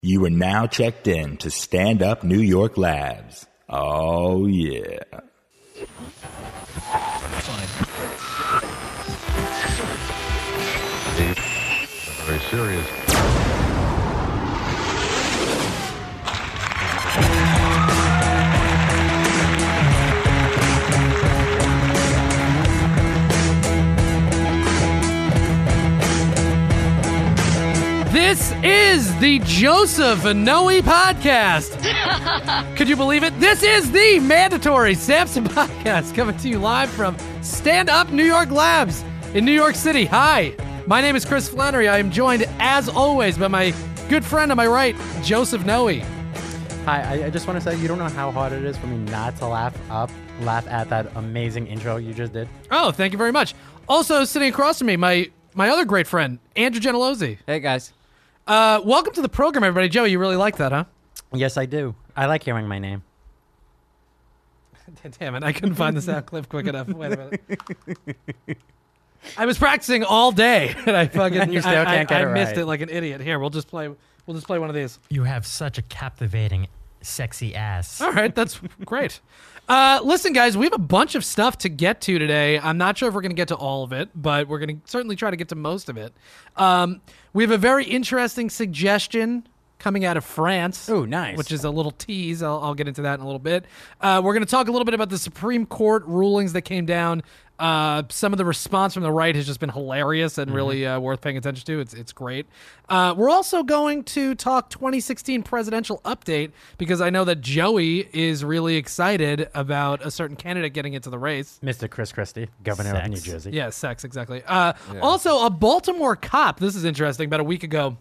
You are now checked in to Stand Up New York Labs. Oh, yeah. Very serious. This is the Joseph Noe podcast. Could you believe it? This is the mandatory Samson podcast coming to you live from Stand Up New York Labs in New York City. Hi, my name is Chris Flannery. I am joined, as always, by my good friend on my right, Joseph Noe. Hi, I just want to say you don't know how hard it is for me not to laugh at that amazing intro you just did. Oh, thank you very much. Also, sitting across from me, my other great friend, Andrew Gentilozzi. Hey, guys. Welcome to the program, everybody. Joe, you really like that, huh? Yes, I do. I like hearing my name. Damn it, I couldn't find the sound clip quick enough. Wait a minute. I was practicing all day, and I fucking You still can't get it I missed right. it like an idiot. Here, we'll just play one of these. You have such a captivating, sexy ass. All right, that's great. Listen, guys, we have a bunch of stuff to get to today. I'm not sure if we're going to get to all of it, but we're going to certainly try to get to most of it. We have a very interesting suggestion coming out of France. Ooh, nice. Which is a little tease. I'll get into that in a little bit. We're going to talk a little bit about the Supreme Court rulings that came down. Some of the response from the right has just been hilarious and really worth paying attention to. It's great. We're also going to talk 2016 presidential update because I know that Joey is really excited about a certain candidate getting into the race. Mr. Chris Christie, governor of New Jersey. Yeah, sex, exactly. Also, a Baltimore cop, this is interesting, about a week ago,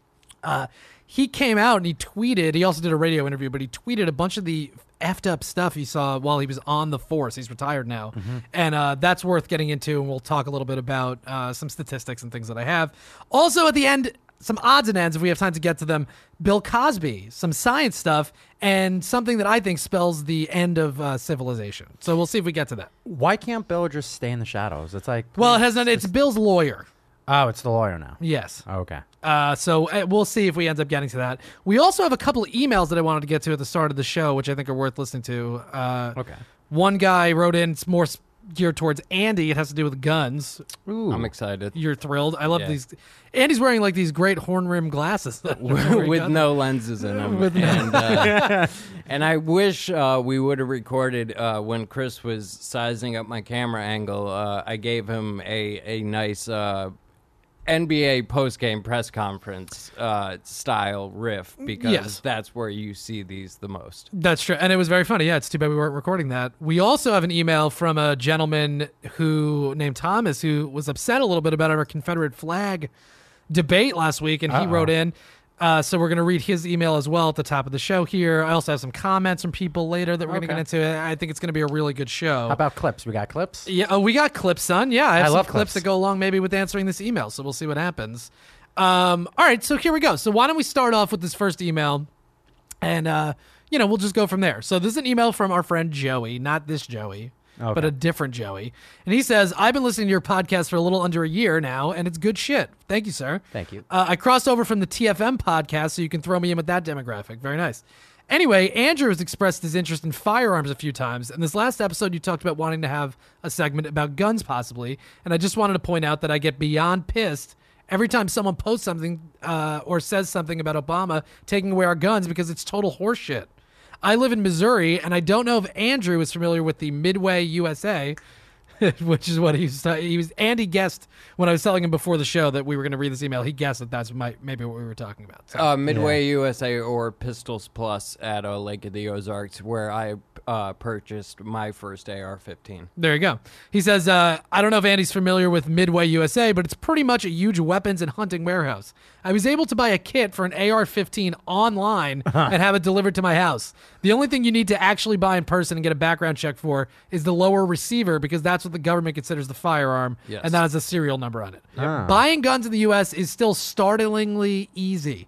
he came out and he tweeted, he also did a radio interview, but he tweeted a bunch of the effed up stuff he saw while he was on the force. He's retired now. And that's worth getting into, and we'll talk a little bit about some statistics and things that I have. Also, at the end, some odds and ends, if we have time to get to them. Bill Cosby, some science stuff, and something that I think spells the end of civilization. So we'll see if we get to that. Why can't Bill just stay in the shadows? It's like... Well, it has not, it's Bill's lawyer. Oh, it's the lawyer now. Yes. Okay. So we'll see if we end up getting to that. We also have a couple of emails that I wanted to get to at the start of the show, which I think are worth listening to. Okay. One guy wrote in, it's more geared towards Andy. It has to do with guns. Ooh. I'm excited. You're thrilled. I love Yeah. these. Andy's wearing like these great horn-rimmed glasses. With no lenses in them. And I wish we would have recorded when Chris was sizing up my camera angle. I gave him a nice NBA post-game press conference style riff because Yes. that's where you see these the most. That's true. And it was very funny. Yeah, it's too bad we weren't recording that. We also have an email from a gentleman named Thomas who was upset a little bit about our Confederate flag debate last week, and he wrote in. So we're going to read his email as well at the top of the show here. I also have some comments from people later that we're going to get into. I think it's going to be a really good show. How about clips? We got clips? Yeah, we got clips, son. Yeah, I have some love clips clips. that go along maybe with answering this email, so we'll see what happens. All right, so here we go. So why don't we start off with this first email, and we'll just go from there. So this is an email from our friend Joey, not this Joey, but a different Joey. And he says, I've been listening to your podcast for a little under a year now, and it's good shit. Thank you, sir. Thank you. I crossed over from the TFM podcast, so you can throw me in with that demographic. Very nice. Anyway, Andrew has expressed his interest in firearms a few times. In this last episode, you talked about wanting to have a segment about guns, possibly. And I just wanted to point out that I get beyond pissed every time someone posts something or says something about Obama taking away our guns because it's total horseshit. I live in Missouri, and I don't know if Andrew is familiar with the Midway USA, which is what he was. Andy guessed when I was telling him before the show that we were going to read this email. He guessed that that's maybe what we were talking about. So. Midway USA or Pistols Plus at Lake of the Ozarks, where I purchased my first AR-15. There you go. He says, I don't know if Andy's familiar with Midway USA, but it's pretty much a huge weapons and hunting warehouse. I was able to buy a kit for an AR-15 online and have it delivered to my house. The only thing you need to actually buy in person and get a background check for is the lower receiver, because that's what the government considers the firearm, Yes. and that has a serial number on it. Buying guns in the U.S. is still startlingly easy.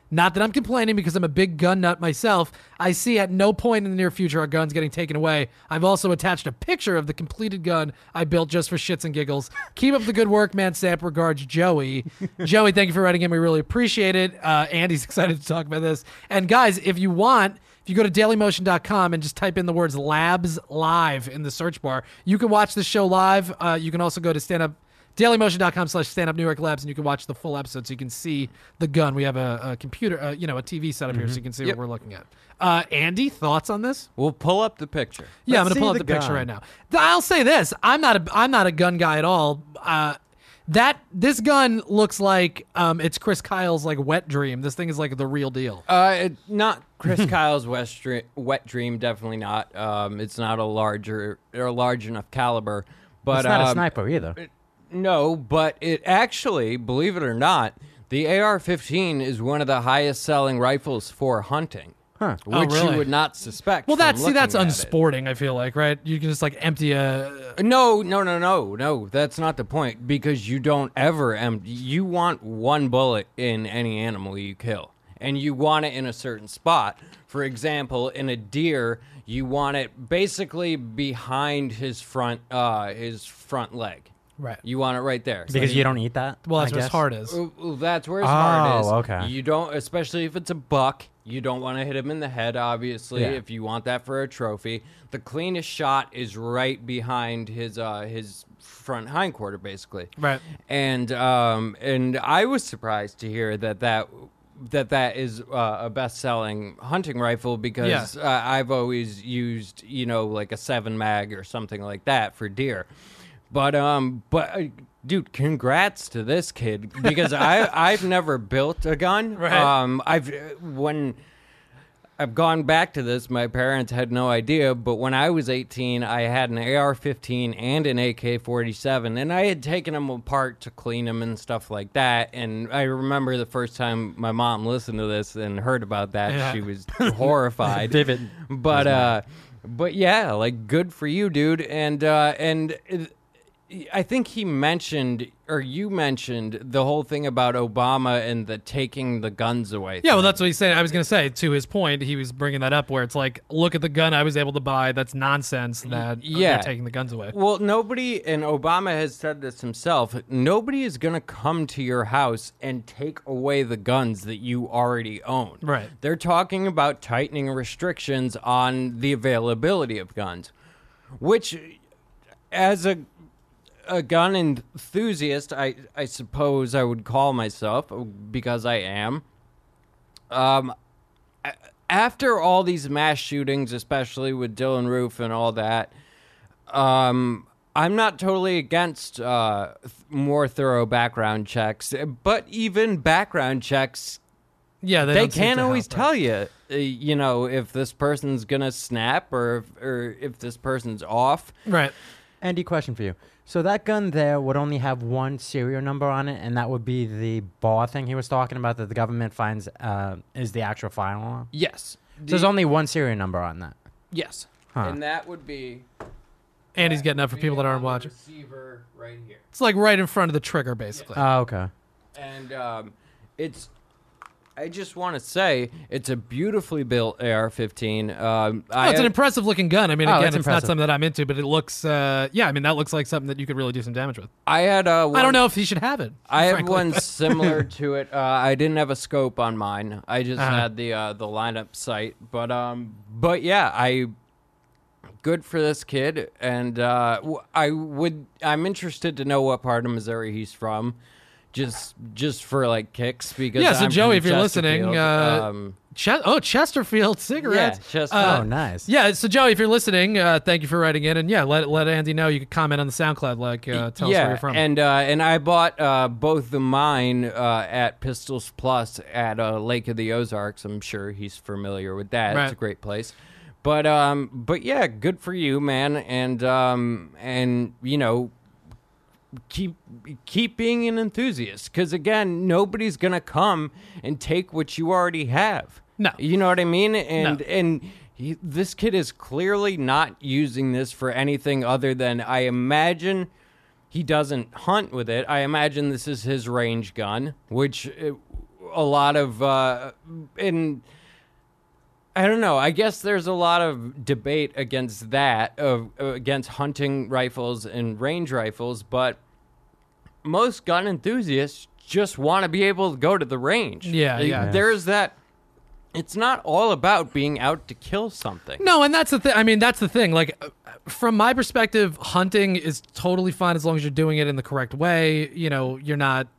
Not that I'm complaining because I'm a big gun nut myself. I see at no point in the near future our guns getting taken away. I've also attached a picture of the completed gun I built just for shits and giggles. Keep up the good work, man. Samp. Regards, Joey. Joey, thank you for writing in. We really appreciate it. Andy's excited to talk about this. And guys, if you want, if you go to dailymotion.com and just type in the words Labs Live in the search bar, you can watch the show live. You can also go to dailymotion.com/stand up New York Labs, and you can watch the full episode so you can see the gun. We have a computer, a TV setup here so you can see what we're looking at. Andy, thoughts on this? We'll pull up the picture. Yeah, I'm Let's going to pull up see the the picture gun. right now. I'll say this. I'm not a gun guy at all. This gun looks like it's Chris Kyle's like wet dream. This thing is like the real deal. Not Chris Kyle's wet dream. Definitely not. It's not a large enough caliber. But It's not a sniper either. No, but it actually, believe it or not, the AR-15 is one of the highest selling rifles for hunting. Huh. Which really? you would not suspect. Well, from that's looking at it. unsporting. I feel like, right? You can just like empty a. No. That's not the point, because you don't ever empty. You want one bullet in any animal you kill, and you want it in a certain spot. For example, in a deer, you want it basically behind his front leg. Right. You want it right there. Because you don't eat that? Well, that's I where his guess? heart is. Well, that's where his heart is. okay. You don't, especially if it's a buck, you don't want to hit him in the head, obviously, Yeah. if you want that for a trophy. The cleanest shot is right behind his front hindquarter, basically. Right. And I was surprised to hear that is a best-selling hunting rifle, because I've always used, like a 7 mag or something like that for deer. But dude, congrats to this kid, because I've never built a gun. Right. When I've gone back to this, my parents had no idea, but when I was 18, I had an AR-15 and an AK-47, and I had taken them apart to clean them and stuff like that. And I remember the first time my mom listened to this and heard about that, she was horrified. David. But yeah, like, good for you, dude. And I think you mentioned the whole thing about Obama and the taking the guns away. Yeah, well, that's what he's saying. I was going to say, to his point, he was bringing that up, where it's like, look at the gun I was able to buy. That's nonsense that they're taking the guns away. Well, nobody, and Obama has said this himself, nobody is going to come to your house and take away the guns that you already own. Right. They're talking about tightening restrictions on the availability of guns, which, as a gun enthusiast, I suppose I would call myself, because I am. After all these mass shootings, especially with Dylan Roof and all that, I'm not totally against more thorough background checks, but even background checks, they can't always tell you, if this person's gonna snap or if this person's off. Right. Andy, question for you. So that gun there would only have one serial number on it, and that would be the bar thing he was talking about that the government finds is the actual firearm? Yes. So there's only one serial number on that? Yes. Huh. And that would be... Andy's getting up for people that aren't watching. Receiver right here. It's like right in front of the trigger, basically. Oh, okay. And I just want to say, it's a beautifully built AR-15. It's an impressive looking gun. I mean, again, it's it's not impressive. something that I'm into, but it looks, that looks like something that you could really do some damage with. I had I don't know if he should have it. I have frankly. one similar to it. I didn't have a scope on mine. I just had the lineup sight. But yeah, good for this kid, and I'm interested to know what part of Missouri he's from, just for like kicks, because Yeah, so I'm Joey, from if you're listening, Chesterfield. Chesterfield cigarettes. Yeah, Chesterfield. Oh, nice. Yeah, so Joey, if you're listening, thank you for writing in, and let Andy know. You can comment on the SoundCloud, tell us where you're from. and I bought both of mine at Pistols Plus at Lake of the Ozarks. I'm sure he's familiar with that. Right. It's a great place. But yeah, good for you, man, and keep being an enthusiast, because again, nobody's gonna come and take what you already have. No. You know what I mean? And this kid is clearly not using this for anything other than, I imagine he doesn't hunt with it. I imagine this is his range gun, which a lot of I don't know. I guess there's a lot of debate against that, against hunting rifles and range rifles, but most gun enthusiasts just want to be able to go to the range. Yeah. There's that. It's not all about being out to kill something. No, and that's the thing. I mean, that's the thing. Like, from my perspective, hunting is totally fine as long as you're doing it in the correct way. You know, you're not,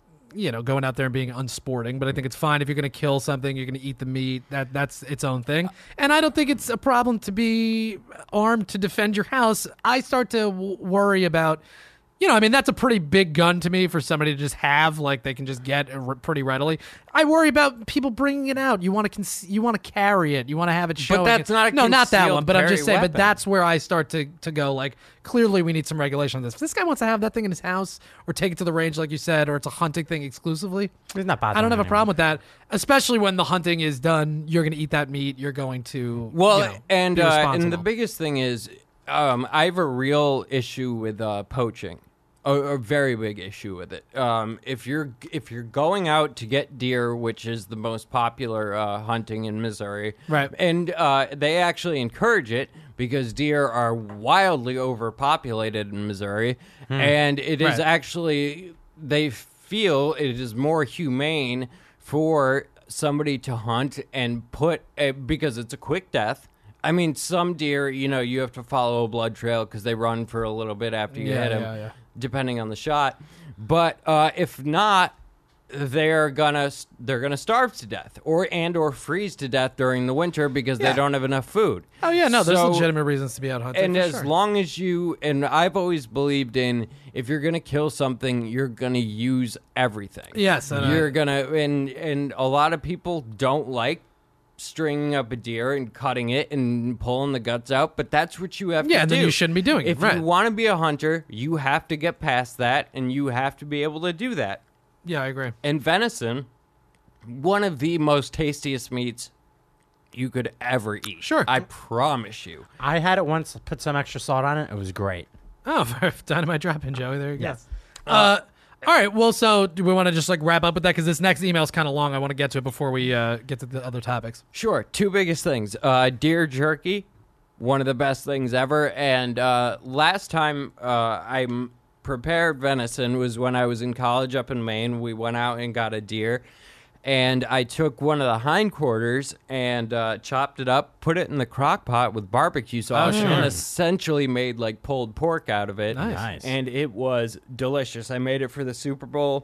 going out there and being unsporting. But I think it's fine if you're going to kill something, you're going to eat the meat. That's its own thing. And I don't think it's a problem to be armed to defend your house. I start to worry about. That's a pretty big gun to me for somebody to just have, like they can just get pretty readily. I worry about people bringing it out. You want to carry it. You want to have it showing. But that's not a no, not that concealed one. But I'm just saying. weapon. But that's where I start to go. Like, clearly we need some regulation on this. If this guy wants to have that thing in his house or take it to the range, like you said, or it's a hunting thing exclusively, He's not bothering I don't have a anyone. problem with that. Especially when the hunting is done, you're going to eat that meat. You're going to be and responsible. the biggest thing is, I have a real issue with poaching. A very big issue with it. If you're going out to get deer, which is the most popular hunting in Missouri, Right. And they actually encourage it because deer are wildly overpopulated in Missouri, and it is Right. actually they feel it is more humane for somebody to hunt and because it's a quick death. I mean, some deer, you have to follow a blood trail because they run for a little bit after you hit them. Yeah. Depending on the shot, but if not, they're gonna starve to death or freeze to death during the winter because they don't have enough food. Oh yeah, no, there's So- legitimate reasons to be out hunting. And for as sure. long as I've always believed in, if you're gonna kill something, you're gonna use everything. Yes, and you're gonna, and a lot of people don't like stringing up a deer and cutting it and pulling the guts out, but that's what you have to do. and then you shouldn't be doing it. If Right. you want to be a hunter, you have to get past that, and you have to be able to do that. Yeah, I agree. And venison, one of the most tastiest meats you could ever eat. Sure. I promise you. I had it once, put some extra salt on it. It was great. Oh, for Dynamite Drop-In, Joey. There you go. Yes. All right. Well, so do we want to just wrap up with that? Because this next email is kind of long. I want to get to it before we get to the other topics. Sure. Two biggest things. Deer jerky, one of the best things ever. And last time I prepared venison was when I was in college up in Maine. We went out and got a deer. And I took one of the hindquarters and chopped it up, put it in the crock pot with barbecue sauce, and essentially made pulled pork out of it. Nice. And it was delicious. I made it for the Super Bowl.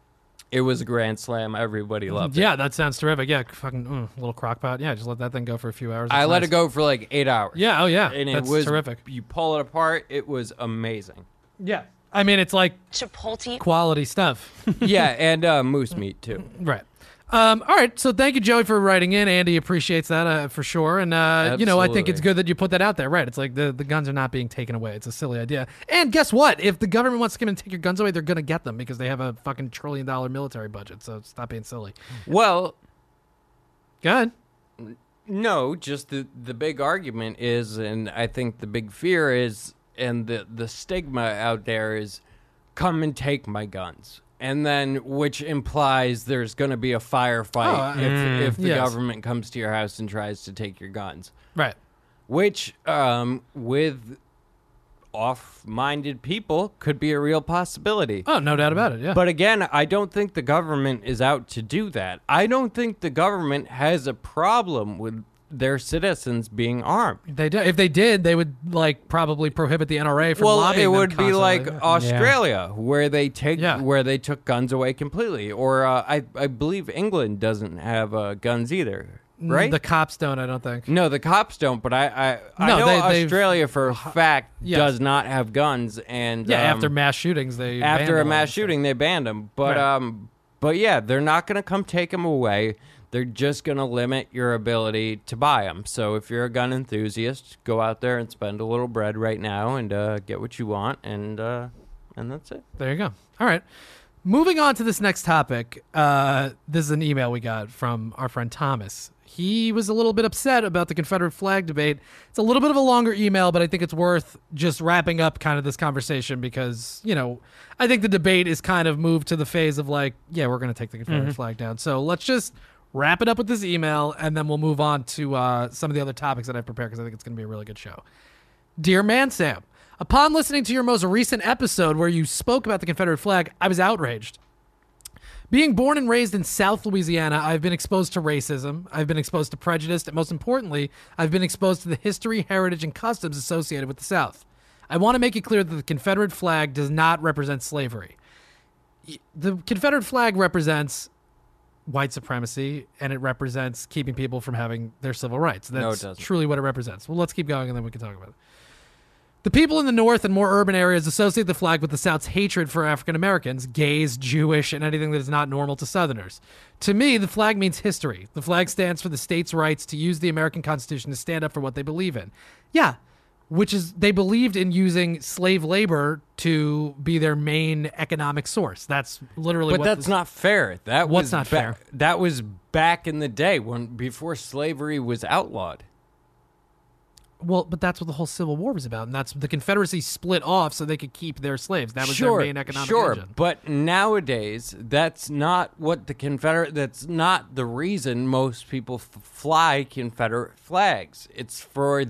It was a grand slam. Everybody loved it. Yeah, that sounds terrific. Yeah, fucking little crock pot. Yeah, just let that thing go for a few hours. I It's let nice. it go for 8 hours. Yeah, oh yeah. And That's it was terrific. You pull it apart, it was amazing. Yeah. I mean, it's like Chipotle. quality stuff. Yeah, and moose meat too. Right. All right. So thank you, Joey, for writing in. Andy appreciates that for sure. And, I think Absolutely. it's good that you put that out there. Right. It's like the guns are not being taken away. It's a silly idea. And guess what? If the government wants to come and take your guns away, they're going to get them because they have a fucking $1 trillion military budget. So stop being silly. Well, Go ahead. no, just the big argument is, and I think the big fear is, and the stigma out there is, come and take my guns. And then, which implies there's going to be a firefight if the yes. government comes to your house and tries to take your guns. Right. Which, with off-minded people, could be a real possibility. Oh, no doubt about it. Yeah. But again, I don't think the government is out to do that. I don't think the government has a problem with their citizens being armed. they do. If they did, they would probably prohibit the NRA from Well, lobbying it them would be like constantly. Australia, where they Yeah. where they took guns away completely, or I believe England doesn't have guns either, right? The cops don't, I don't think. No, the cops don't, but I No, know they've- Australia for a fact Yes. does not have guns, and Yeah, after mass shootings, they after banned a all mass that shooting, they banned them. But Right. but yeah, they're not going to come take them away. They're just going to limit your ability to buy them. So if you're a gun enthusiast, go out there and spend a little bread right now and get what you want, and that's it. There you go. All right. Moving on to this next topic, this is an email we got from our friend Thomas. He was a little bit upset about the Confederate flag debate. It's a little bit of a longer email, but I think it's worth just wrapping up kind of this conversation because, I think the debate is kind of moved to the phase of like, yeah, we're going to take the Confederate flag down. So let's just wrap it up with this email, and then we'll move on to some of the other topics that I've prepared because I think it's going to be a really good show. Dear Man Sam, upon listening to your most recent episode where you spoke about the Confederate flag, I was outraged. Being born and raised in South Louisiana, I've been exposed to racism, I've been exposed to prejudice, and most importantly, I've been exposed to the history, heritage, and customs associated with the South. I want to make it clear that the Confederate flag does not represent slavery. The Confederate flag represents white supremacy, and it represents keeping people from having their civil rights. That's No, it doesn't. truly what it represents. Well, let's keep going, and then we can talk about it. The people in the North and more urban areas associate the flag with the South's hatred for African Americans, gays, Jewish, and anything that is not normal to Southerners. To me, the flag means history. The flag stands for the states' rights to use the American Constitution to stand up for what they believe in. Yeah, which is they believed in using slave labor to be their main economic source. That's literally But what that's not fair. What's not fair? That was back in the day before slavery was outlawed. Well, but that's what the whole Civil War was about, and that's the Confederacy split off so they could keep their slaves. That was their main economic engine. But nowadays, that's not what that's not the reason most people fly Confederate flags. It's for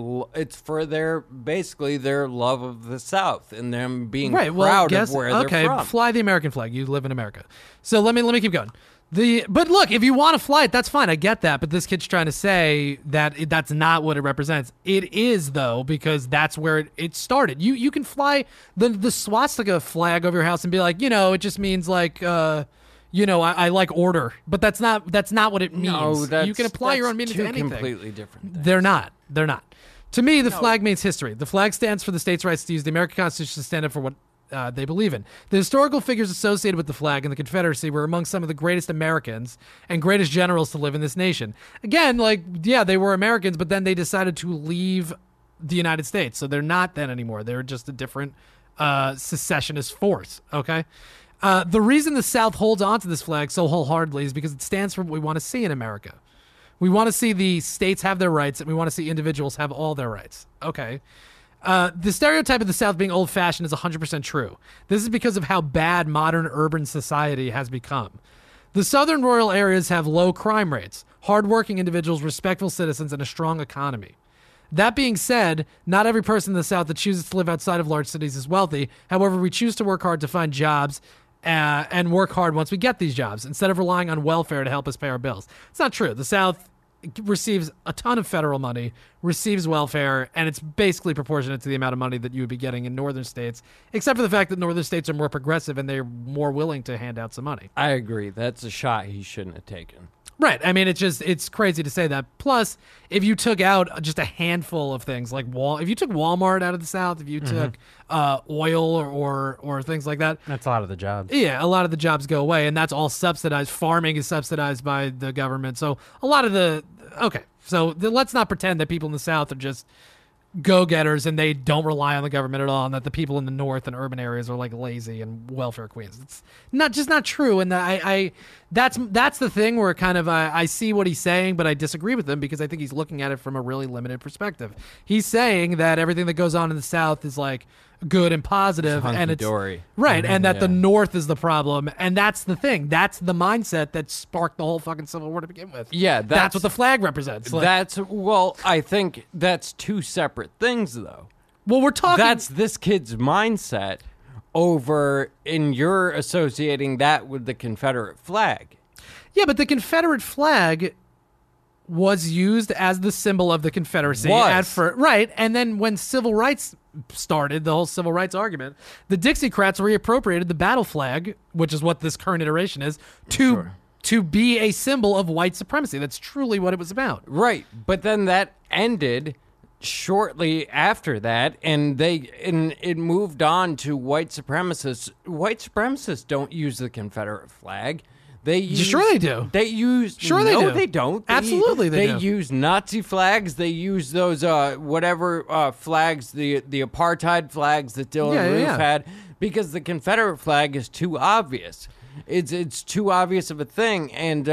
their basically their love of the South and them being proud of where they're from. Fly the American flag. You live in America. So let me keep going. But look, if you want to fly it, that's fine. I get that. But this kid's trying to say that that's not what it represents. It is, though, because that's where it started. You can fly the swastika flag over your house and be like, it just means like, I like order. But that's not what it means. No, you can apply your own meaning to anything. Completely different things. They're not. To me, the flag means history. The flag stands for the states' rights to use the American Constitution to stand up for what they believe in. The historical figures associated with the flag and the Confederacy were among some of the greatest Americans and greatest generals to live in this nation. Again, they were Americans, but then they decided to leave the United States. So they're not then anymore. They're just a different secessionist force, okay? The reason the South holds on to this flag so wholeheartedly is because it stands for what we want to see in America. We want to see the states have their rights, and we want to see individuals have all their rights. Okay. The stereotype of the South being old-fashioned is 100% true. This is because of how bad modern urban society has become. The southern rural areas have low crime rates, hardworking individuals, respectful citizens, and a strong economy. That being said, not every person in the South that chooses to live outside of large cities is wealthy. However, we choose to work hard to find jobs and work hard once we get these jobs, instead of relying on welfare to help us pay our bills. It's not true. The South receives a ton of federal money, receives welfare, and it's basically proportionate to the amount of money that you would be getting in northern states, except for the fact that northern states are more progressive and they're more willing to hand out some money. I agree. That's a shot he shouldn't have taken. Right. I mean, it's crazy to say that. Plus, if you took out just a handful of things like if you took Walmart out of the South, if you took oil or things like that, That's a lot of the jobs. yeah, a lot of the jobs go away, and that's all subsidized. Farming is subsidized by the government. So a lot of let's not pretend that people in the South are just go-getters and they don't rely on the government at all, and that the people in the North and urban areas are like lazy and welfare queens. It's not true. And that's the thing where kind of I see what he's saying, but I disagree with him because I think he's looking at it from a really limited perspective. He's saying that everything that goes on in the South is like good and positive, and it's hunky-dory. right, and that the North is the problem, and that's the thing. That's the mindset that sparked the whole fucking Civil War to begin with. Yeah, that's what the flag represents. I think that's two separate things, though. Well, we're talking. That's this kid's mindset and you're associating that with the Confederate flag. Yeah, but the Confederate flag was used as the symbol of the Confederacy. Right, and then when civil rights started, the whole civil rights argument, the Dixiecrats reappropriated the battle flag, which is what this current iteration is, to be a symbol of white supremacy. That's truly what it was about. Right, but then that ended shortly after that, and it moved on to white supremacists. White supremacists don't use the Confederate flag. Sure they do. They use. Sure they do. No, they don't. Absolutely they do. They use Nazi flags. They use those flags, the apartheid flags that Dylan Roof had. because the Confederate flag is too obvious. It's too obvious of a thing, and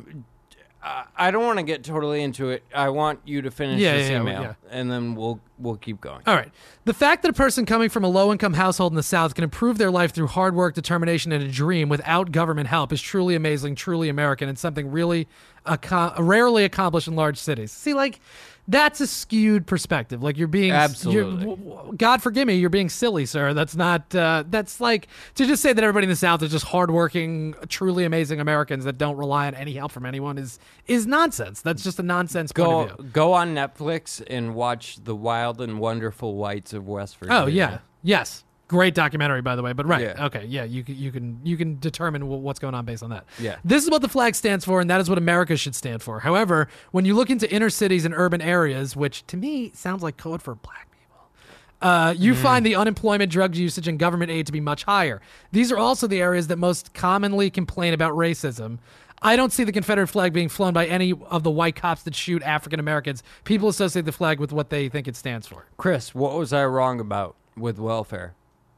I don't want to get totally into it. I want you to finish this email, and then we'll keep going. All right. The fact that a person coming from a low-income household in the South can improve their life through hard work, determination, and a dream without government help is truly amazing, truly American, and something really rarely accomplished in large cities. See, like, that's a skewed perspective. Like, you're being... Absolutely. God forgive me, you're being silly, sir. That's not... that's like... To just say that everybody in the South is just hardworking, truly amazing Americans that don't rely on any help from anyone is nonsense. That's just a nonsense point of view. Go on Netflix and watch The Wild and Wonderful Whites of West Virginia. Oh, yeah. Yes. Great documentary, by the way. But right, Yeah. okay, yeah, you can determine what's going on based on that. Yeah. This is what the flag stands for, and that is what America should stand for. However, when you look into inner cities and urban areas, which to me sounds like code for black people, you find the unemployment, drug usage, and government aid to be much higher. These are also the areas that most commonly complain about racism. I don't see the Confederate flag being flown by any of the white cops that shoot African Americans. People associate the flag with what they think it stands for. Chris, what was I wrong about with welfare?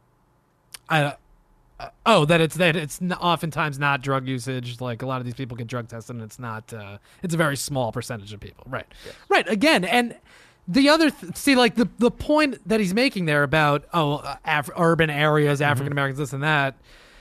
That it's oftentimes not drug usage. Like, a lot of these people get drug tested, and it's not. It's a very small percentage of people. Right. Yes. Right. Again, and the other the point that he's making there about urban areas, African Americans, this and that.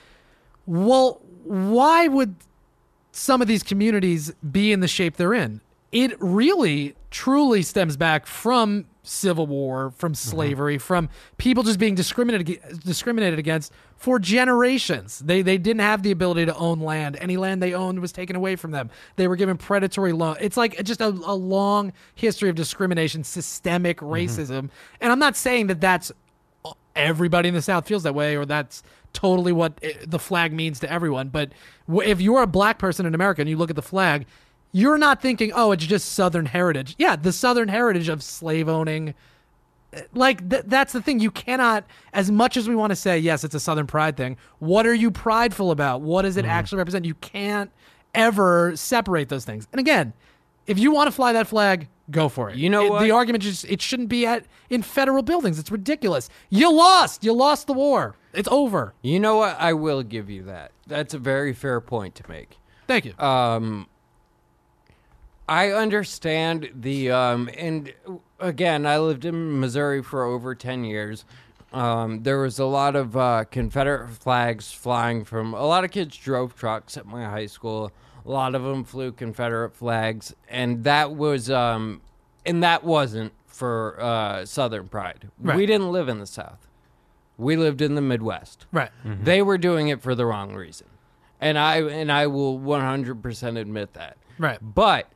Well, why would some of these communities be in the shape they're in? It really, truly stems back from Civil War, from slavery, from people just being discriminated against for generations. They didn't have the ability to own land. Any land they owned was taken away from them. They were given predatory loans. It's like just a long history of discrimination, systemic racism. And I'm not saying that that's everybody in the South feels that way, or that's totally what the flag means to everyone. But if you're a black person in America and you look at the flag, you're not thinking, oh, it's just Southern heritage. Yeah, the Southern heritage of slave owning. Like, that's the thing. You cannot, as much as we want to say, yes, it's a Southern pride thing, what are you prideful about? What does it actually represent? You can't ever separate those things. And again, if you want to fly that flag, go for it. You know what? The argument is it shouldn't be in federal buildings. It's ridiculous. You lost. You lost the war. It's over. You know what? I will give you that. That's a very fair point to make. Thank you. I understand the, and again, I lived in Missouri for over 10 years. There was a lot of Confederate flags flying from, a lot of kids drove trucks at my high school. A lot of them flew Confederate flags, and that was, and that wasn't for Southern pride. Right. We didn't live in the South. We lived in the Midwest. Right. They were doing it for the wrong reason. And I will 100% admit that. Right. But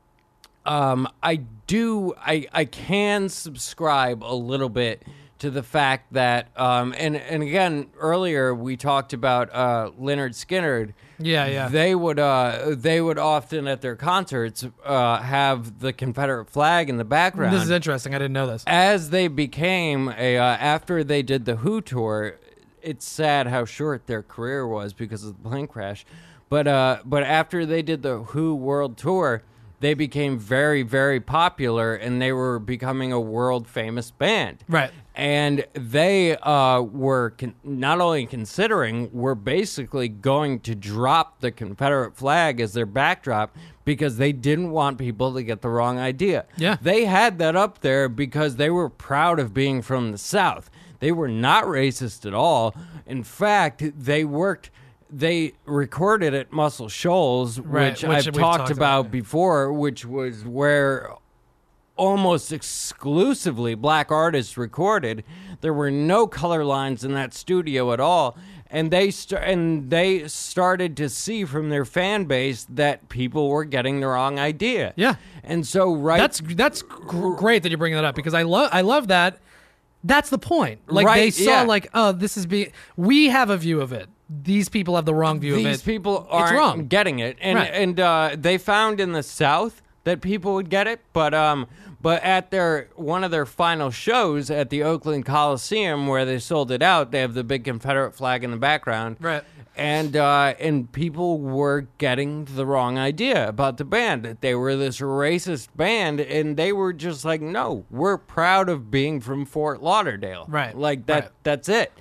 I can subscribe a little bit to the fact that, and again, earlier we talked about Lynyrd Skynyrd. Yeah. They would often at their concerts have the Confederate flag in the background. This is interesting. I didn't know this. As they became after they did the Who tour, it's sad how short their career was because of the plane crash. But after they did the Who World Tour, they became very, very popular, and they were becoming a world-famous band. Right. And they were not only considering, were basically going to drop the Confederate flag as their backdrop because they didn't want people to get the wrong idea. Yeah. They had that up there because they were proud of being from the South. They were not racist at all. In fact, they recorded at Muscle Shoals, Right, which which I've we've talked talked about about. before, which was where almost exclusively black artists recorded. There were no color lines in that studio at all. And they started to see from their fan base that people were getting the wrong idea. Yeah. And so That's great that you're bringing that up, because I love that. That's the point. Like, Right, they saw, yeah. like, oh, we have a view of it. These people have the wrong view of it. These people It's aren't wrong. getting it, and Right. they found in the South that people would get it, but at one of their final shows at the Oakland Coliseum, where they sold it out, they have the big Confederate flag in the background, Right. And people were getting the wrong idea about the band, that they were this racist band, and they were just like, no, we're proud of being from Fort Lauderdale, Right, Like that. right. That's it.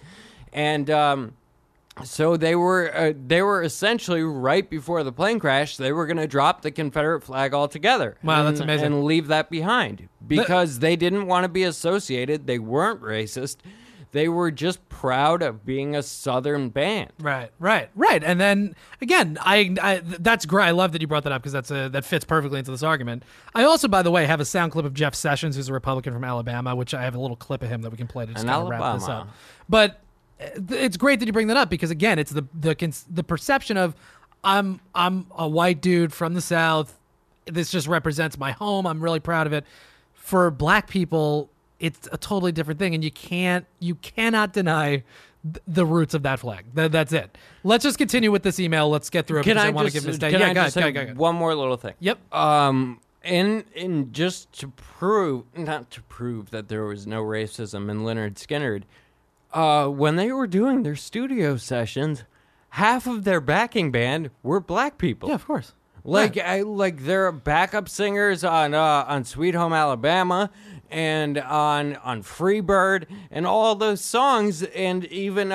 And so they were essentially right before the plane crash. They were going to drop the Confederate flag altogether. Wow, that's amazing. And leave that behind because they didn't want to be associated. They weren't racist. They were just proud of being a Southern band. Right. And then again, I that's great. I love that you brought that up because that fits perfectly into this argument. I also, by the way, have a sound clip of Jeff Sessions, who's a Republican from Alabama, which I have a little clip of him that we can play to just kind of wrap this up. But it's great that you bring that up because again, it's the perception of I'm a white dude from the South. This just represents my home. I'm really proud of it. For black people, it's a totally different thing, and you cannot deny the roots of that flag. That's it. Let's just continue with this email. Let's get through it because I want to give Ms. Day. Can Yeah, I go just ahead. say one more little thing? Yep. And just to prove, not to prove that there was no racism in Lynyrd Skynyrd, when they were doing their studio sessions, half of their backing band were black people. Yeah, of course. Like their backup singers on Sweet Home Alabama and on Freebird and all those songs, and even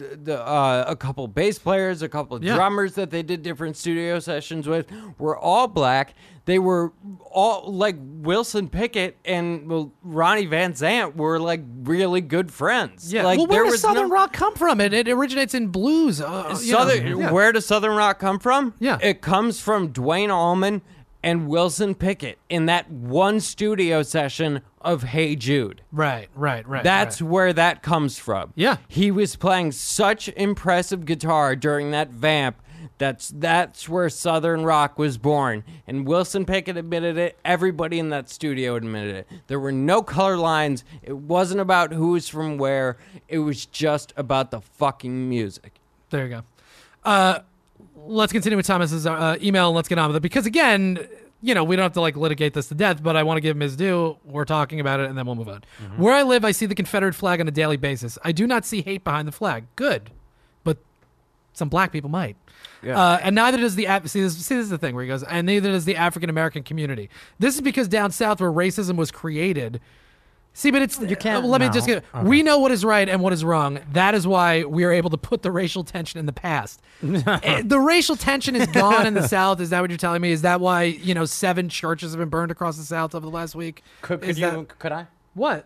a couple bass players, a couple drummers that they did different studio sessions with were all black. They were all like Wilson Pickett and Ronnie Van Zant were like really good friends. Yeah. Like, well, where there does was Southern rock come from? It originates in blues. Where does Southern rock come from? Yeah. It comes from Dwayne Allman and Wilson Pickett in that one studio session of Hey Jude. Right. That's where that comes from. Yeah. He was playing such impressive guitar during that vamp. That's where Southern rock was born. And Wilson Pickett admitted it. Everybody in that studio admitted it. There were no color lines. It wasn't about who was from where. It was just about the fucking music. There you go. Let's continue with Thomas's email and let's get on with it. Because again, we don't have to litigate this to death, but I want to give him his due. We're talking about it and then we'll move on. Mm-hmm. Where I live, I see the Confederate flag on a daily basis. I do not see hate behind the flag. Good. But some black people might. Yeah. And neither does this is the thing where he goes, and neither does the African American community. This is because down south where racism was created. See, but it's you can't. Let me just get. Okay. We know what is right and what is wrong. That is why we are able to put the racial tension in the past. The racial tension is gone in the South. Is that what you're telling me? Is that why 7 churches have been burned across the South over the last week? Could I? What?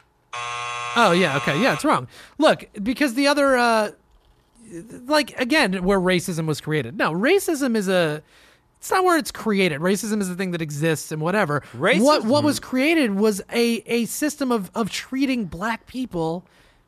Oh yeah. Okay. Yeah, it's wrong. Look, because the other. Again, where racism was created. No, racism is it's not where it's created. Racism is a thing that exists and whatever. Racism. What was created was a system of treating black people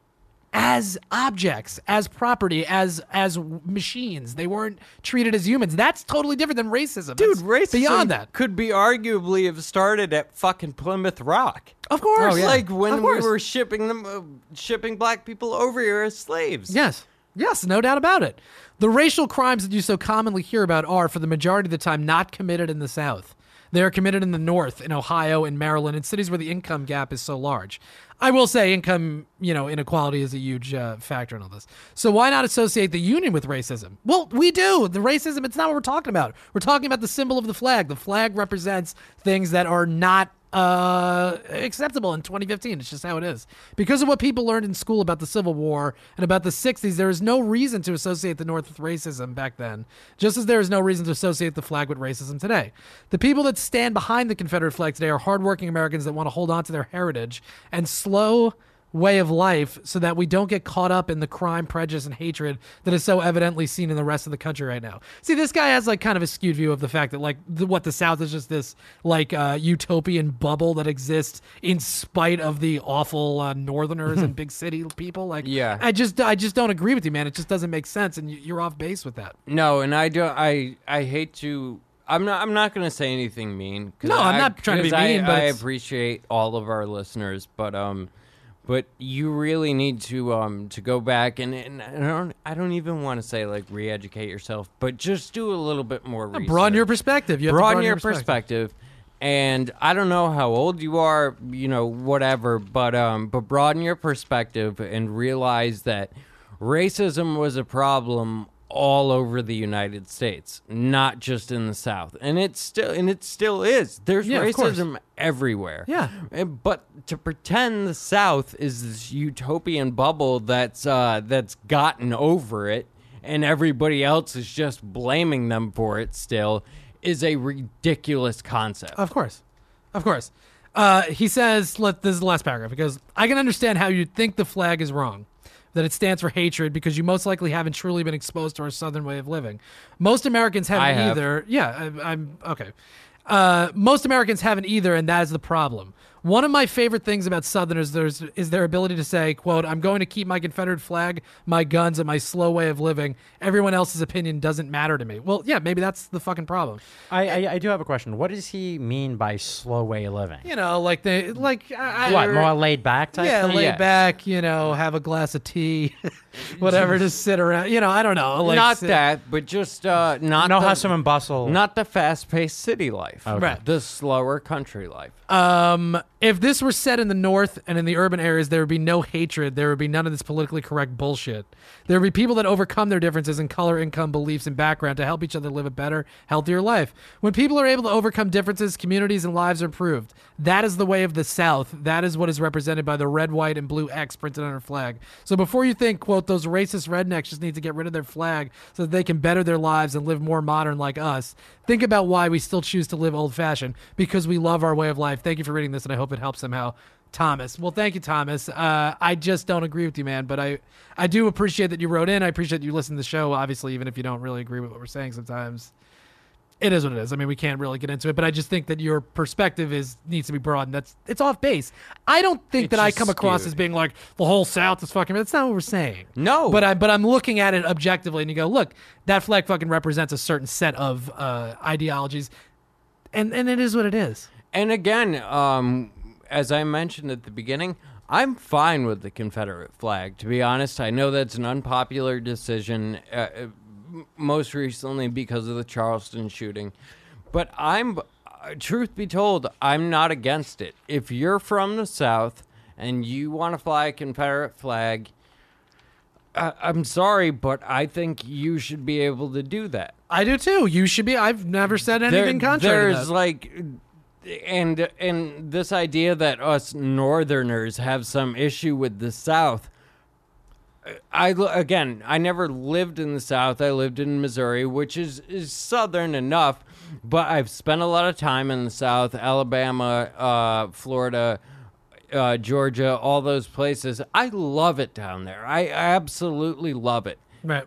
as objects, as property, as machines. They weren't treated as humans. That's totally different than racism. Dude, That's racism beyond that. could be arguably have started at fucking Plymouth Rock. Of course. Like when we were shipping black people over here as slaves. Yes, no doubt about it. The racial crimes that you so commonly hear about are, for the majority of the time, not committed in the South. They are committed in the North, in Ohio, in Maryland, in cities where the income gap is so large. I will say income, inequality is a huge factor in all this. So why not associate the Union with racism? Well, we do. The racism, it's not what we're talking about. We're talking about the symbol of the flag. The flag represents things that are not acceptable in 2015. It's just how it is. Because of what people learned in school about the Civil War and about the 60s, there is no reason to associate the North with racism back then, just as there is no reason to associate the flag with racism today. The people that stand behind the Confederate flag today are hardworking Americans that want to hold on to their heritage and slow way of life so that we don't get caught up in the crime, prejudice, and hatred that is so evidently seen in the rest of the country right now. See, this guy has kind of a skewed view of the fact that the South is just this utopian bubble that exists in spite of the awful Northerners and big city people. I just don't agree with you, man. It just doesn't make sense, and you're off base with that. No, and I don't. I hate to. I'm not going to say anything mean. No, I'm not trying to be mean. But I appreciate all of our listeners, but you really need to go back and I don't even want to say re-educate yourself, but just do a little bit more research. Broaden your perspective. Broaden your perspective. And I don't know how old you are, whatever, but broaden your perspective and realize that racism was a problem all over the United States, not just in the South. And it still is. There's Yeah, of course. racism everywhere. Yeah. But to pretend the South is this utopian bubble that's gotten over it and everybody else is just blaming them for it still is a ridiculous concept. Of course. He says, this is the last paragraph. He goes, I can understand how you think the flag is wrong, that it stands for hatred because you most likely haven't truly been exposed to our Southern way of living. Most Americans haven't I have. either. Yeah, I'm okay. Most Americans haven't either, and that is the problem. One of my favorite things about Southerners is their ability to say, quote, I'm going to keep my Confederate flag, my guns, and my slow way of living. Everyone else's opinion doesn't matter to me. Well, yeah, maybe that's the fucking problem. I do have a question. What does he mean by slow way of living? You know, like What, more laid back type yeah, thing? lay Yeah. back, you know, have a glass of tea, whatever, just sit around. You know, I don't know. Like, Not that, but just not No the, hustle and bustle. not the fast-paced city life. Okay. Right. The slower country life. If this were set in the North and in the urban areas, there would be no hatred. There would be none of this politically correct bullshit. There would be people that overcome their differences in color, income, beliefs, and background to help each other live a better, healthier life. When people are able to overcome differences, communities and lives are improved. That is the way of the South. That is what is represented by the red, white, and blue X printed on our flag. So before you think, quote, those racist rednecks just need to get rid of their flag so that they can better their lives and live more modern like us, think about why we still choose to live old-fashioned, because we love our way of life. Thank you for reading this, and I hope it helps somehow. Thomas. Well, thank you, Thomas. I just don't agree with you, man, but I do appreciate that you wrote in. I appreciate you listening to the show, obviously, even if you don't really agree with what we're saying sometimes. It is what it is. I mean, we can't really get into it, but I just think that your perspective needs to be broadened. It's off base. I don't think It's that I just come across skewed. as being like the whole South is fucking. That's not what we're saying. No. but I'm looking at it objectively, and you go, look, that flag fucking represents a certain set of ideologies, and it is what it is. And again, as I mentioned at the beginning, I'm fine with the Confederate flag. To be honest, I know that's an unpopular decision, most recently because of the Charleston shooting. But truth be told, I'm not against it. If you're from the South and you want to fly a Confederate flag, I'm sorry, but I think you should be able to do that. I do too. You should be. I've never said anything contrary to There's that. like, and this idea that us Northerners have some issue with the South. I never lived in the South. I lived in Missouri, which is Southern enough, but I've spent a lot of time in the South, Alabama, Florida, Georgia, all those places. I love it down there. I absolutely love it. Right.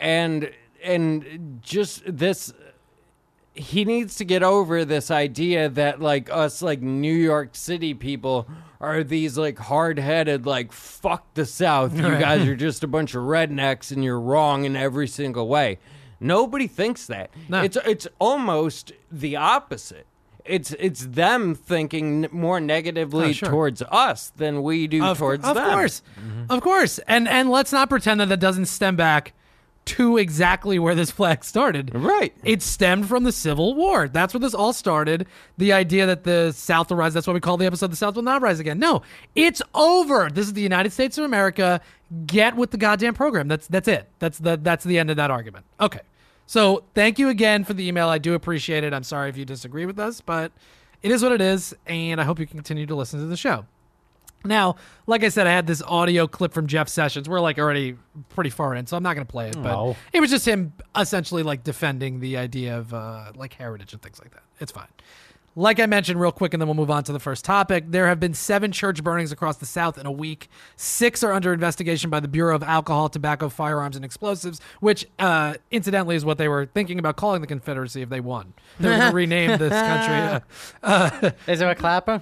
And just this, he needs to get over this idea that like us like New York City people are these like hard-headed like fuck the South. You guys are just a bunch of rednecks and you're wrong in every single way. Nobody thinks that. No. It's almost the opposite. It's them thinking more negatively Oh, sure. towards us than we do towards them. Of course. And let's not pretend that doesn't stem back to exactly where this flag started. Right. It stemmed from the Civil War. That's where this all started. The idea that the South will rise. That's why we call the episode "The South Will Not Rise Again." No, it's over. This is the United States of America. Get with the goddamn program. That's it. That's the end of that argument. Okay. So thank you again for the email. I do appreciate it. I'm sorry if you disagree with us, but it is what it is, and I hope you continue to listen to the show. Now, like I said, I had this audio clip from Jeff Sessions. We're like already pretty far in, so I'm not going to play it. But No. it was just him essentially like defending the idea of like heritage and things like that. It's fine. Like I mentioned real quick, and then we'll move on to the first topic. There have been 7 church burnings across the South in a week. 6 are under investigation by the Bureau of Alcohol, Tobacco, Firearms, and Explosives, which incidentally is what they were thinking about calling the Confederacy if they won. They were going to rename this country. Is there a clapper?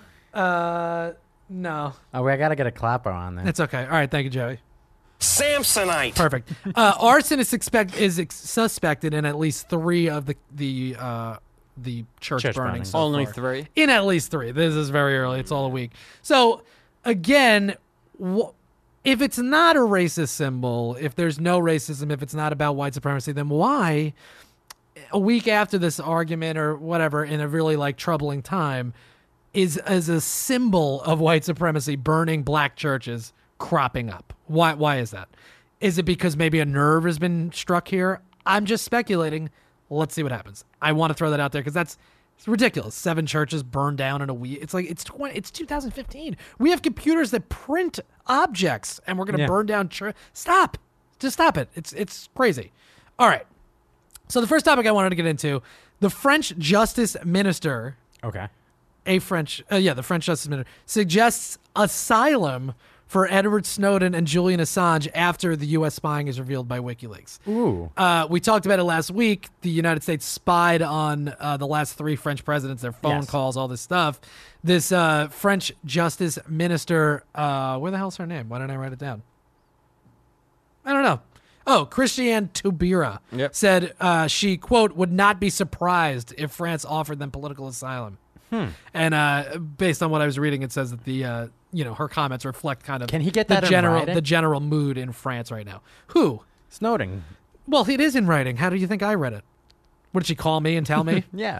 No, Oh, I gotta get a clapper on there. it's okay. All right, thank you, Joey. Samsonite. Perfect. Arson is suspected in at least 3 of the church Church burnings. burnings. So Only far. 3. In at least 3. This is very early. It's all a week. So again, if it's not a racist symbol, if there's no racism, if it's not about white supremacy, then why a week after this argument or whatever, in a really like troubling time, is as a symbol of white supremacy, burning black churches cropping up? Why is that? Is it because maybe a nerve has been struck here? I'm just speculating. Let's see what happens. I want to throw that out there because it's ridiculous. 7 churches burned down in a week. It's like it's 2015. We have computers that print objects, and we're going to burn down church. Stop. Just stop it. It's crazy. All right. So the first topic I wanted to get into, the French Justice Minister. Okay. The French Justice Minister suggests asylum for Edward Snowden and Julian Assange after the U.S. spying is revealed by WikiLeaks. Ooh. We talked about it last week. The United States spied on the last 3 French presidents, their phone calls, all this stuff. This French Justice Minister, where the hell's her name? Why didn't I write it down? I don't know. Oh, Christiane Taubira said she, quote, would not be surprised if France offered them political asylum. And based on what I was reading, it says that the her comments reflect kind of Can he get that the general mood in France right now. Who? Snowden. Well, it is in writing. How do you think I read it? What did she call me and tell me? Yeah.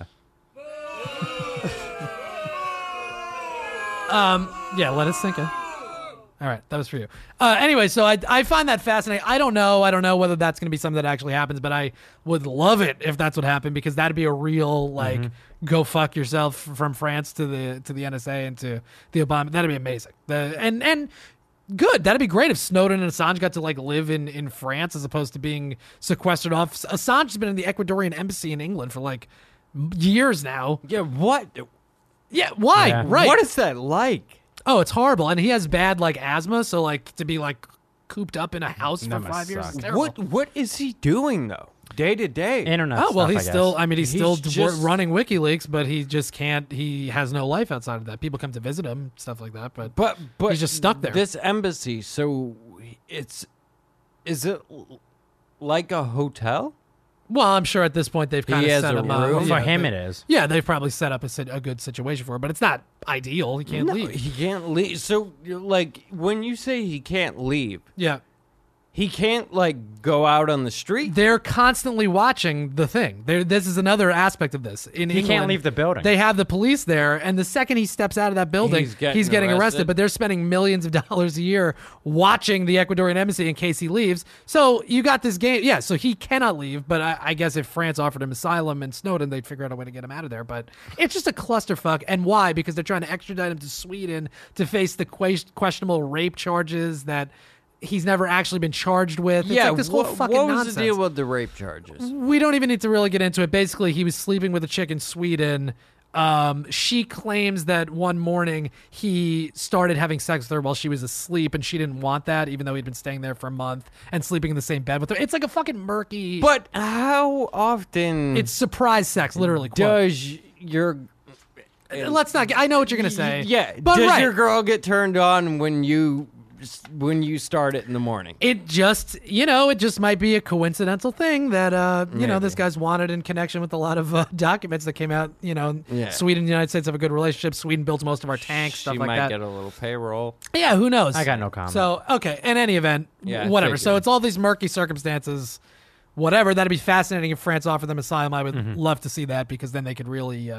Yeah, let us sink in. All right, that was for you. Anyway, so I find that fascinating. I don't know whether that's going to be something that actually happens, but I would love it if that's what happened because that'd be a real go fuck yourself from France to the NSA and to the Obama. That'd be amazing. And good. That'd be great if Snowden and Assange got to live in France as opposed to being sequestered off. Assange has been in the Ecuadorian embassy in England for years now. Yeah, what? Yeah, why? Yeah. Right. What is that like? Oh, it's horrible. And he has bad asthma, so to be cooped up in a house for That must 5 years is suck. terrible. What is he doing though? Day to day. Internet Oh, well, stuff, he's I still, guess. I mean, he's still just- running WikiLeaks, but he just can't, he has no life outside of that. People come to visit him, stuff like that, but But he's just stuck there. This embassy, so is it like a hotel? well, I'm sure at this point they've kind He of has set a him up. room? For Yeah, him, they- it is. Yeah, they've probably set up a good situation for him, but it's not ideal. He can't No, leave. he can't leave. So, when you say he can't leave, Yeah. he can't go out on the street. They're constantly watching the thing. This is another aspect of this. In He England, can't leave the building. They have the police there, and the second he steps out of that building, He's getting arrested. arrested. But they're spending millions of dollars a year watching the Ecuadorian embassy in case he leaves. So you got this game. Yeah, so he cannot leave. But I guess if France offered him asylum and Snowden, they'd figure out a way to get him out of there. But it's just a clusterfuck. And why? Because they're trying to extradite him to Sweden to face the questionable rape charges that he's never actually been charged with. It's like this whole fucking what was nonsense. the deal with the rape charges? We don't even need to really get into it. Basically, he was sleeping with a chick in Sweden. She claims that one morning he started having sex with her while she was asleep, and she didn't want that, even though he'd been staying there for a month and sleeping in the same bed with her. It's like a fucking murky. But how often it's surprise sex, literally. Quote. does your Let's not. I know what you're gonna say. Yeah, but does right. your girl get turned on when you start it in the morning? It just, it just might be a coincidental thing that, this guy's wanted in connection with a lot of documents that came out. Sweden and the United States have a good relationship. Sweden builds most of our tanks, stuff She like might that. get a little payroll. Yeah, who knows? I got no comment. So, okay, in any event, Yeah, I whatever. So figured. it's all these murky circumstances, whatever. That'd be fascinating if France offered them asylum. I would love to see that because then they could really,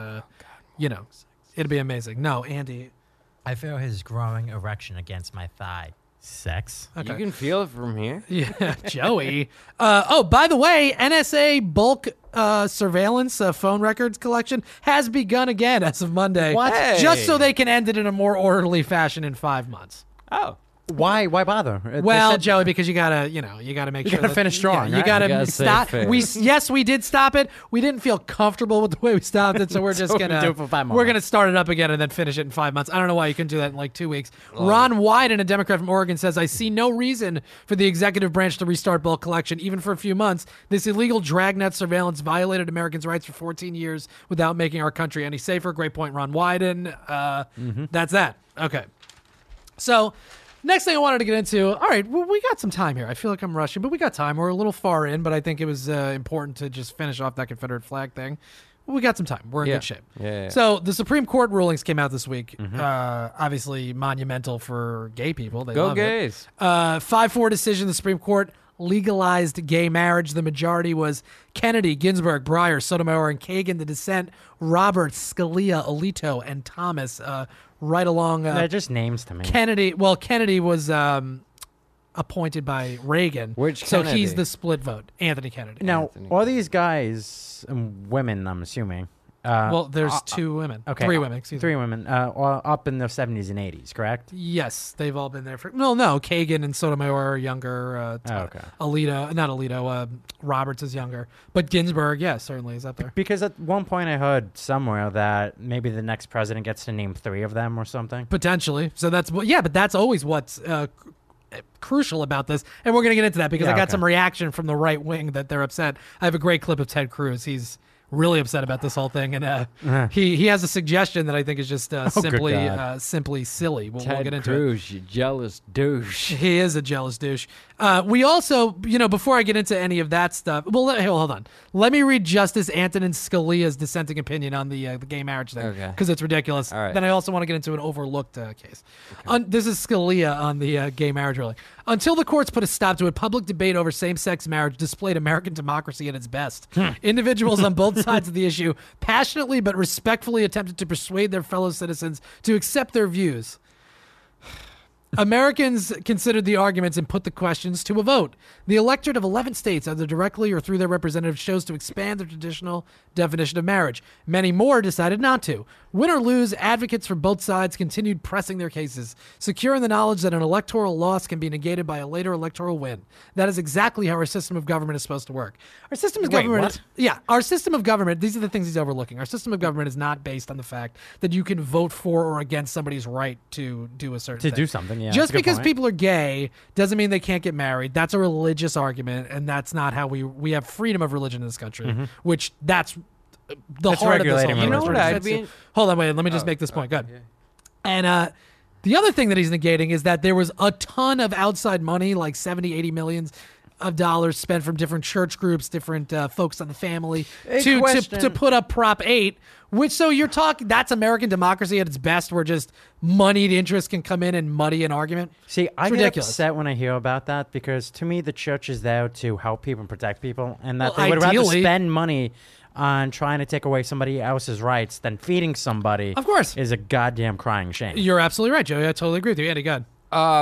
it'd be amazing. No, Andy. I feel his growing erection against my thigh. Sex? Okay. You can feel it from here. Yeah, Joey. By the way, NSA bulk surveillance phone records collection has begun again as of Monday. What? Hey. Just so they can end it in a more orderly fashion in 5 months. Oh, Why bother? They Well, said- Joey, because you gotta make sure gotta that- finish strong, You right? gotta You gotta save stop. face. We did stop it. We didn't feel comfortable with the way we stopped it, so we're just So we gonna do it for 5 more we're gonna months. start it up again and then finish it in 5 months. I don't know why you couldn't do that in 2 weeks. Ron Wyden, a Democrat from Oregon, says, "I see no reason for the executive branch to restart bulk collection, even for a few months. This illegal dragnet surveillance violated Americans' rights for 14 years without making our country any safer." Great point, Ron Wyden. That's that. Okay. So, next thing I wanted to get into, all right, well, we got some time here. I feel like I'm rushing, but we got time. We're a little far in, but I think it was important to just finish off that Confederate flag thing. We got some time. We're in Yeah. good shape. Yeah. So the Supreme Court rulings came out this week. Obviously monumental for gay people. They Go love gays. it. 5-4 decision. The Supreme Court legalized gay marriage. The majority was Kennedy, Ginsburg, Breyer, Sotomayor, and Kagan. The dissent, Roberts, Scalia, Alito, and Thomas. Right along. They're just names to me. Kennedy. Well, Kennedy was appointed by Reagan. Which so Kennedy? he's the split vote, Anthony Kennedy. Now, Anthony all these guys and women, I'm assuming. Well, there's 2 women. Okay. 3 women, excuse me. 3 women, all up in the 70s and 80s, correct? Yes, they've all been there for. No, Kagan and Sotomayor are younger. Okay. Roberts is younger, but Ginsburg, certainly is up there. Because at one point I heard somewhere that maybe the next president gets to name 3 of them or something. Potentially. So but that's always what's crucial about this, and we're gonna get into that because I got some reaction from the right wing that they're upset. I have a great clip of Ted Cruz. He's really upset about this whole thing, and he has a suggestion that I think is just simply silly. We'll get into Cruz, you jealous douche. it. He is a jealous douche. We also, before I get into any of that stuff, hold on. Let me read Justice Antonin Scalia's dissenting opinion on the gay marriage thing because it's ridiculous. All right. Then I also want to get into an overlooked case. This is Scalia on the gay marriage ruling. Until the courts put a stop to it, public debate over same-sex marriage displayed American democracy at its best. Individuals on both sides of the issue passionately but respectfully attempted to persuade their fellow citizens to accept their views. Americans considered the arguments and put the questions to a vote. The electorate of 11 states, either directly or through their representatives, chose to expand the traditional definition of marriage. Many more decided not to. Win or lose, advocates for both sides continued pressing their cases, secure in the knowledge that an electoral loss can be negated by a later electoral win. That is exactly how our system of government is supposed to work. Our system of government, our system of government, these are the things he's overlooking. Our system of government is not based on the fact that you can vote for or against somebody's right to do a certain thing. Do something, yeah. Just because people are gay doesn't mean they can't get married. That's a religious argument, and that's not how we have freedom of religion in this country, which that's the heart of this whole regulating thing. You know what I'd be? Hold on, wait. Let me just make this point. Good. And the other thing that he's negating is that there was a ton of outside money, like 70, 80 millions of dollars spent from different church groups, different folks on the family to put up Prop 8, which, so you're talking, that's American democracy at its best, where just moneyed interest can come in and muddy an argument. See, I get ridiculous. upset when I hear about that because to me the church is there to help people and protect people, and that Well, they would rather ideally- spend money on trying to take away somebody else's rights than feeding somebody. Of course. Is a goddamn crying shame. You're absolutely right, Joey. I totally agree with you. Andy, go ahead.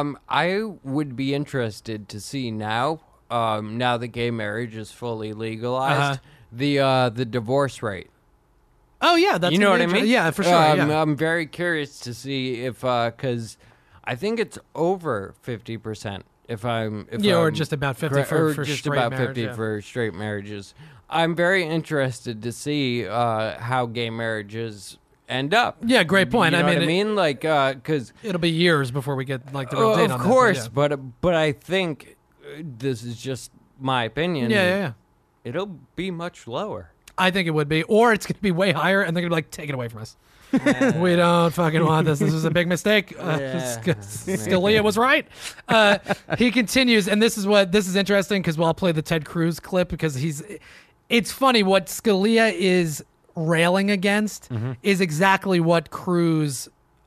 I would be interested to see now that gay marriage is fully legalized, the divorce rate. Oh, yeah. That's You know what I major- mean? Yeah, for sure. Yeah. I'm very curious to see if, because I think it's over 50%. If I'm just about 50 or for just straight about marriage, 50 yeah. for straight marriages. I'm very interested to see how gay marriages end up. Yeah, great point. You know I what mean, I mean, like, because it'll be years before we get like the real date on of that, course, but but I think this is just my opinion. yeah. It'll be much lower. I think it would be, or it's going to be way higher, and they're going to be like, take it away from us. We don't fucking want this. This was a big mistake. Scalia was right. He continues, and this is interesting because I'll play the Ted Cruz clip because it's funny what Scalia is railing against is exactly what Cruz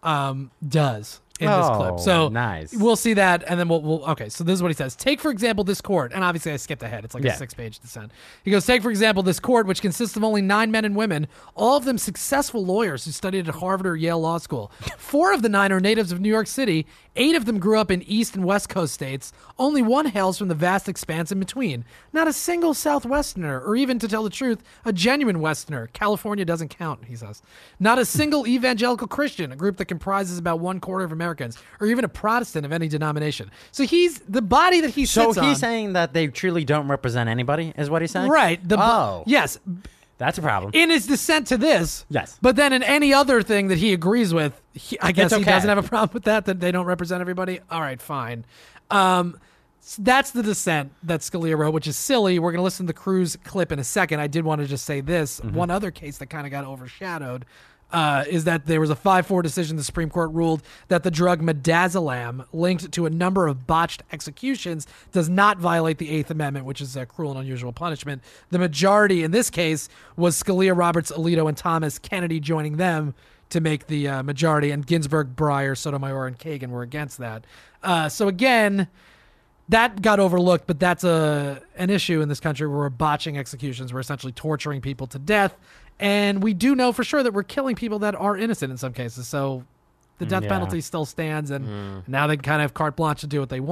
does in this clip. So nice. We'll see that, and then we'll okay. So this is what he says. Take, for example, this court, and obviously I skipped ahead. It's like a 6-page dissent. He goes, take, for example, this court, which consists of only 9 men and women, all of them successful lawyers who studied at Harvard or Yale Law School. 4 of the 9 are natives of New York City. 8 of them grew up in East and West Coast states. Only 1 hails from the vast expanse in between. Not a single Southwesterner, or even, to tell the truth, a genuine Westerner. California doesn't count, he says. Not a single evangelical Christian, a group that comprises about 1/4 of Americans, or even a Protestant of any denomination. So he's the body that he sits on. So he's saying that they truly don't represent anybody, is what he's saying? Right. Yes. That's a problem. In his dissent to this. Yes. But then in any other thing that he agrees with, I guess It's he okay. doesn't have a problem with that they don't represent everybody. All right, fine. So that's the dissent that Scalia wrote, which is silly. We're going to listen to the Cruz clip in a second. I did want to just say this. One other case that kind of got overshadowed is that there was a 5-4 decision. The Supreme Court ruled that the drug midazolam, linked to a number of botched executions, does not violate the 8th Amendment, which is a cruel and unusual punishment. The majority in this case was Scalia, Roberts, Alito, and Thomas. Kennedy joining them to make the majority, and Ginsburg, Breyer, Sotomayor, and Kagan were against that. So again, that got overlooked, but that's an issue in this country where we're botching executions. We're essentially torturing people to death. And we do know for sure that we're killing people that are innocent in some cases. So the death penalty still stands, and now they kind of have carte blanche to do what they want.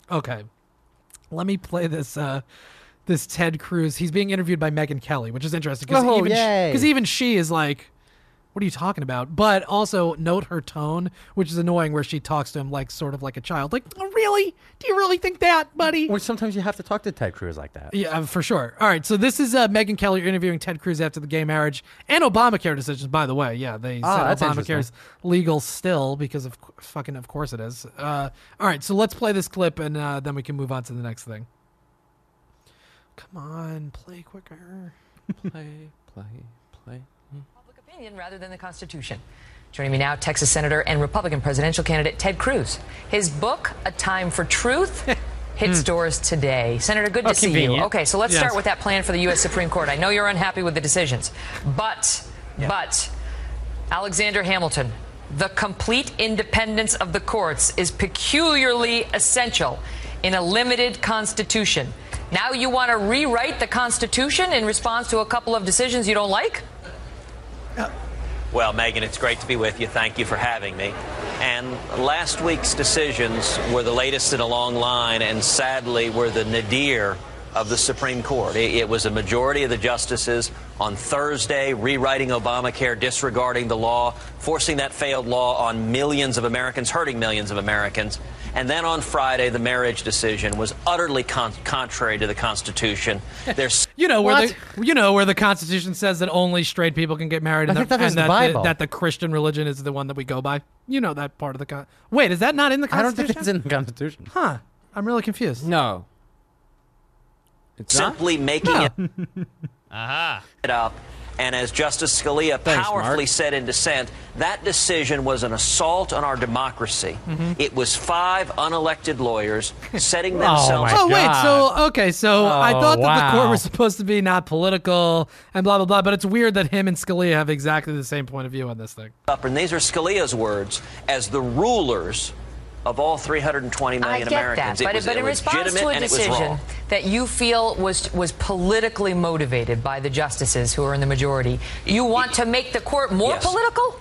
Okay. Let me play this this Ted Cruz. He's being interviewed by Megyn Kelly, which is interesting Oh, yay. because even she is like, what are you talking about? But also note her tone, which is annoying, where she talks to him like sort of like a child. Like, oh, really? Do you really think that, buddy? Or sometimes you have to talk to Ted Cruz like that. Yeah, for sure. All right, so this is Megyn Kelly interviewing Ted Cruz after the gay marriage and Obamacare decisions, by the way. Yeah, they said that's Obamacare is legal still because of course it is. All right, so let's play this clip and then we can move on to the next thing. Come on, play quicker. Play. Public opinion rather than the Constitution. Joining me now, Texas Senator and Republican presidential candidate Ted Cruz. His book, A Time for Truth, hit stores today. Senator, good to see you. Okay, so let's start with that plan for the U.S. Supreme Court. I know you're unhappy with the decisions, but Alexander Hamilton, the complete independence of the courts is peculiarly essential in a limited Constitution. Now you want to rewrite the Constitution in response to a couple of decisions you don't like? Well, Megyn, it's great to be with you. Thank you for having me. And last week's decisions were the latest in a long line and sadly were the nadir of the Supreme Court. It was a majority of the justices on Thursday rewriting Obamacare, disregarding the law, forcing that failed law on millions of Americans, hurting millions of Americans. And then on Friday, the marriage decision was utterly contrary to the Constitution. There's where the Constitution says that only straight people can get married, and that the Christian religion is the one that we go by. You know that part of the Wait, is that not in the Constitution? I don't think it's in the Constitution. Huh? I'm really confused. No. It's simply making it up. And as Justice Scalia powerfully said in dissent, that decision was an assault on our democracy. It was 5 unelected lawyers setting themselves. I thought that the court was supposed to be not political and blah blah blah, but it's weird that him and Scalia have exactly the same point of view on this thing. And these are Scalia's words as the rulers of all 320 million Americans. That, but in response to a decision that you feel was politically motivated by the justices who are in the majority, you want to make the court more political?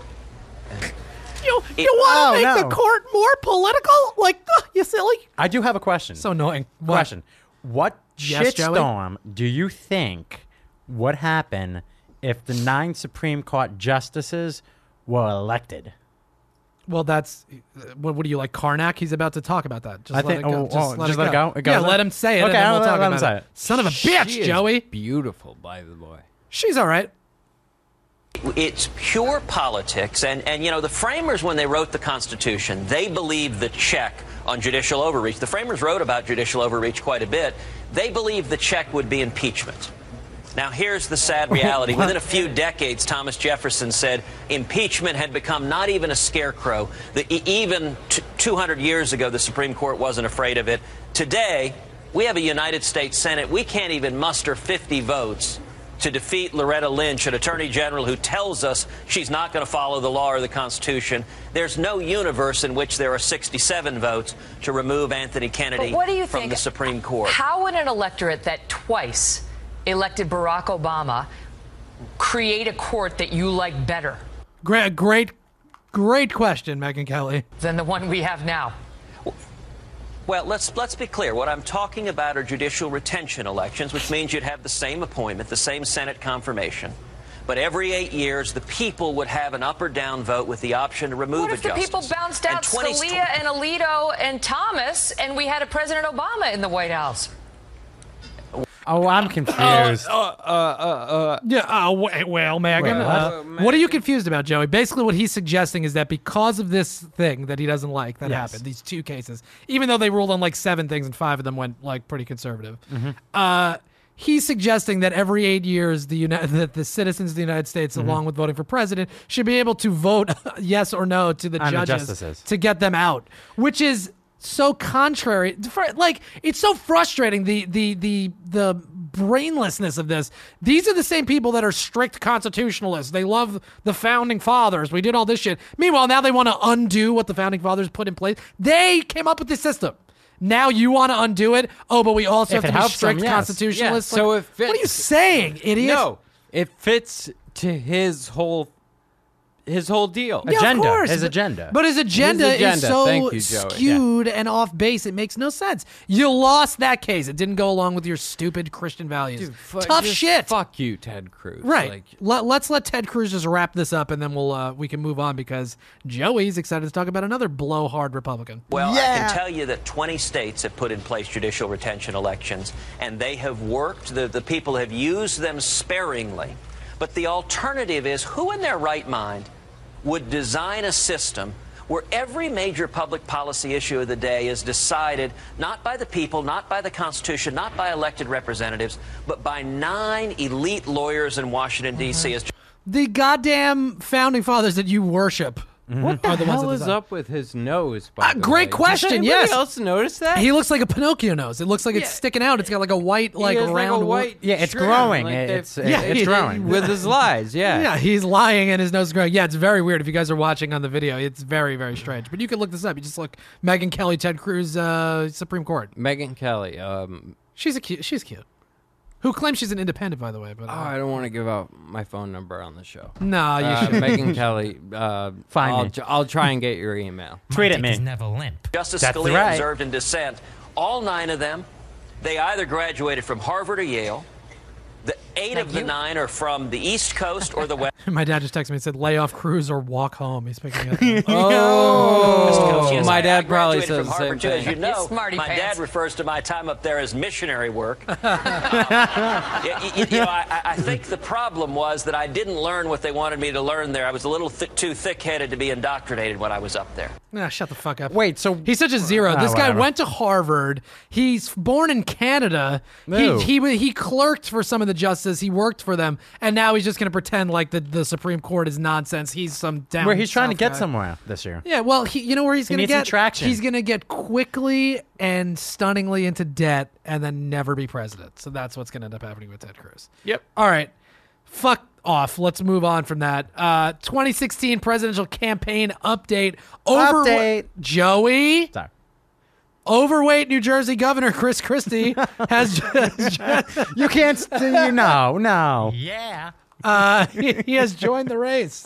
You want to make the court more political? Like, you silly? I do have a question. So annoying. Question. What shitstorm do you think would happen if the 9 Supreme Court justices were elected? Well, that's what do you like, Karnak? He's about to talk about that. Just let it go. Yeah, let him say it. Okay, and then we'll talk about it. Son of a bitch, she Joey. Is beautiful, by the way. She's all right. It's pure politics, and the framers, when they wrote the Constitution, they believed the check on judicial overreach. The framers wrote about judicial overreach quite a bit. They believed the check would be impeachment. Now, here's the sad reality. Within a few decades, Thomas Jefferson said impeachment had become not even a scarecrow. Even 200 years ago, the Supreme Court wasn't afraid of it. Today, we have a United States Senate. We can't even muster 50 votes to defeat Loretta Lynch, an attorney general who tells us she's not going to follow the law or the Constitution. There's no universe in which there are 67 votes to remove Anthony Kennedy from the Supreme Court. How would an electorate that twice elected Barack Obama create a court that you like better? Great question, Megyn Kelly. Than the one we have now. Well, let's be clear. What I'm talking about are judicial retention elections, which means you'd have the same appointment, the same Senate confirmation. But every 8 years, the people would have an up or down vote with the option to remove a justice. What if the people bounced out Scalia and Alito and Thomas, and we had a President Obama in the White House? Oh, I'm confused. Well, Megyn, what are you confused about, Joey? Basically, what he's suggesting is that because of this thing that he doesn't like that happened, these 2 cases, even though they ruled on like 7 things and 5 of them went like pretty conservative, he's suggesting that every 8 years, that the citizens of the United States, along with voting for president, should be able to vote yes or no to the judges to get them out, which is so contrary. It's so frustrating, the brainlessness of this. These are the same people that are strict constitutionalists. They love the founding fathers. We did all this shit. Meanwhile, now they want to undo what the founding fathers put in place. They came up with this system. Now you want to undo it? Oh, but we also have to be strict constitutionalists. Yeah, so what are you saying, idiot? No, it fits to his whole his whole deal. Yeah, Agenda. of course. His agenda. But his agenda is agenda. so Thank you, Joey. skewed and off base. It makes no sense. You lost that case. It didn't go along with your stupid Christian values. Dude, Tough just shit. Fuck you, Ted Cruz. Right. Let's let Ted Cruz just wrap this up, and then we can move on because Joey's excited to talk about another blowhard Republican. Well, I can tell you that 20 states have put in place judicial retention elections, and they have worked. The people have used them sparingly. But the alternative is, who in their right mind would design a system where every major public policy issue of the day is decided not by the people, not by the Constitution, not by elected representatives, but by 9 elite lawyers in Washington, D.C. The goddamn founding fathers that you worship. What the hell is up with his nose? By the Great way? question. Did anybody Yes. else notice that? He looks like a Pinocchio nose. It looks like it's sticking out. It's got like a white, He has round a white. Yeah, it's shrimp, growing. like It's they- growing. with his lies. Yeah. Yeah, he's lying and his nose is growing. Yeah, it's very weird. If you guys are watching on the video, it's very, very strange. But you can look this up. You just look Megyn Kelly, Ted Cruz, Supreme Court. Megyn Kelly. She's cute. Who claims she's an independent, by the way? But I don't want to give out my phone number on the show. no, you should. Megyn Kelly. Find me. I'll try and get your email. Tweet My at dick me. is never limp. Justice That's Scalia right. observed in dissent. All 9 of them, they either graduated from Harvard or Yale. The 8 of the 9 are from the East Coast or the West My dad just texted me and said, "Lay off Cruz or walk home." He's picking up. Coast. Yes, my I dad probably graduated says from the Harvard, same too. As thing. you know, You smarty my pants. dad refers to my time up there as missionary work. I think the problem was that I didn't learn what they wanted me to learn there. I was a little too thick-headed to be indoctrinated when I was up there. Nah, shut the fuck up. Wait, so He's such a zero. This guy whatever. went to Harvard. He's born in Canada. No. He clerked for some of the justices. He worked for them, and now he's just going to pretend like the Supreme Court is nonsense. He's some down. where he's trying to south get guy. somewhere this year. Yeah, well, you know where he's going to needs some get traction. He's going to get quickly and stunningly into debt, and then never be president. So that's what's going to end up happening with Ted Cruz. Yep. All right, fuck off. Let's move on from that. 2016 presidential campaign update. Update. Joey. Sorry. Overweight New Jersey Governor Chris Christie has You can't. No. Yeah. he has joined the race.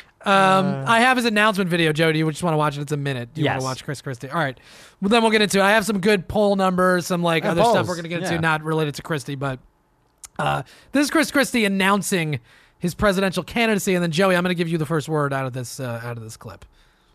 I have his announcement video, Joe. Do you just want to watch it? It's a minute. Do you want Yes. to watch Chris Christie? All right. Well, then we'll get into it. I have some good poll numbers, some other polls. stuff we're going to get into, Yeah. not related to Christie, but this is Chris Christie announcing his presidential candidacy. And then, Joey, I'm going to give you the first word out of this clip.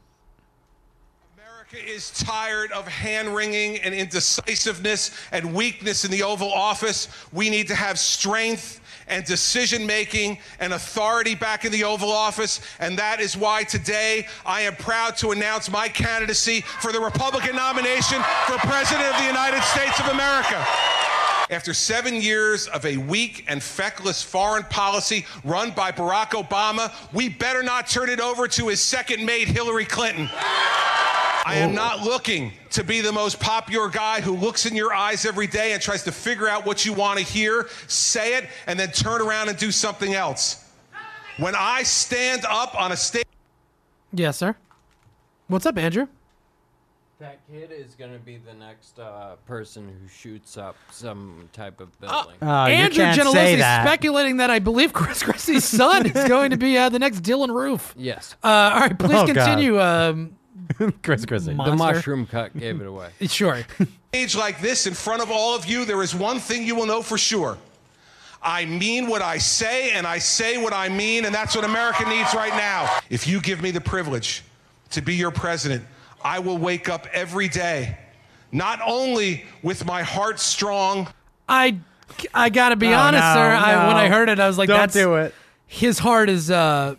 America is tired of hand-wringing and indecisiveness and weakness in the Oval Office. We need to have strength and decision-making and authority back in the Oval Office, and that is why today I am proud to announce my candidacy for the Republican nomination for President of the United States of America. After 7 years of a weak and feckless foreign policy run by Barack Obama, we better not turn it over to his second mate, Hillary Clinton. I am not looking to be the most popular guy who looks in your eyes every day and tries to figure out what you want to hear, say it, and then turn around and do something else. When I stand up on a stage... Yes, sir. What's up, Andrew? That kid is going to be the next person who shoots up some type of building. Andrew can't say Gentileschi that. speculating that I believe Chris Christie's son is going to be the next Dylan Roof. Yes. All right, please Oh, God. continue. Chris Christie. The Monster. mushroom cut gave it away. Sure. Stage like this in front of all of you, there is one thing you will know for sure. I mean what I say, and I say what I mean, and that's what America needs right now. If you give me the privilege to be your president, I will wake up every day, not only with my heart strong. I gotta be Oh, honest, no, sir. no. When I heard it, I was like, Don't "That's do it." His heart is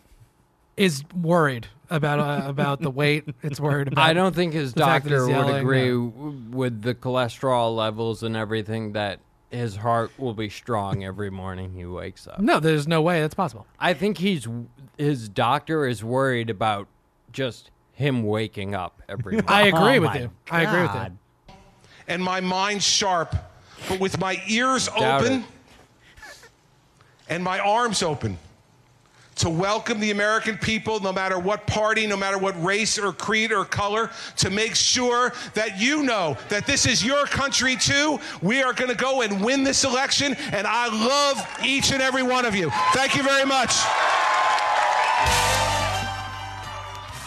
worried about the weight. It's worried about. I don't think his the fact that doctor he's would yelling, agree no. with the cholesterol levels and everything that his heart will be strong every morning he wakes up. No, there's no way that's possible. I think his doctor is worried about just him waking up every morning. I agree Oh, with my you. I agree with you. God. And my mind sharp, but with my ears Doubt open it. and my arms open to welcome the American people, no matter what party, no matter what race or creed or color, to make sure that you know that this is your country too. We are going to go and win this election, and I love each and every one of you. Thank you very much.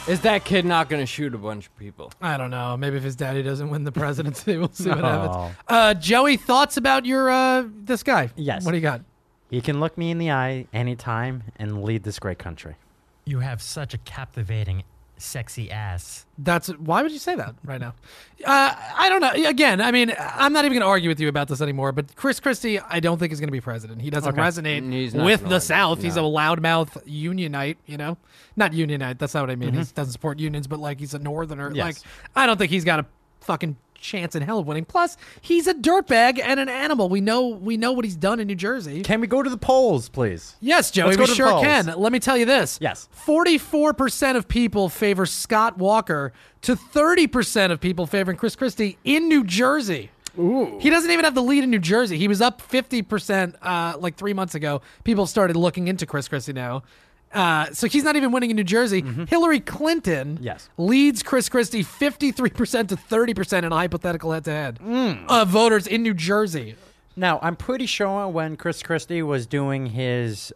Is that kid not going to shoot a bunch of people? I don't know. Maybe if his daddy doesn't win the presidency, we'll see what happens. Joey, thoughts about your this guy? Yes. What do you got? He can look me in the eye anytime and lead this great country. You have such a captivating, sexy ass. Why would you say that right now? I don't know. Again, I mean, I'm not even going to argue with you about this anymore, but Chris Christie, I don't think is going to be president. He doesn't resonate with the South. No. He's a loudmouth unionite, Not unionite, that's not what I mean. He doesn't support unions, but like he's a northerner. Yes. Like, I don't think he's got a fucking chance in hell of winning. Plus, he's a dirtbag and an animal. We know what he's done in New Jersey. Can we go to the polls, please? Yes, Joey, Let's go we to the sure polls. can. Let me tell you this. Yes. 44% of people favor Scott Walker to 30% of people favoring Chris Christie in New Jersey. Ooh. He doesn't even have the lead in New Jersey. He was up 50% like 3 months ago. People started looking into Chris Christie now. So he's not even winning in New Jersey. Hillary Clinton leads Chris Christie 53% to 30% in a hypothetical head-to-head of voters in New Jersey. Now, I'm pretty sure when Chris Christie was doing his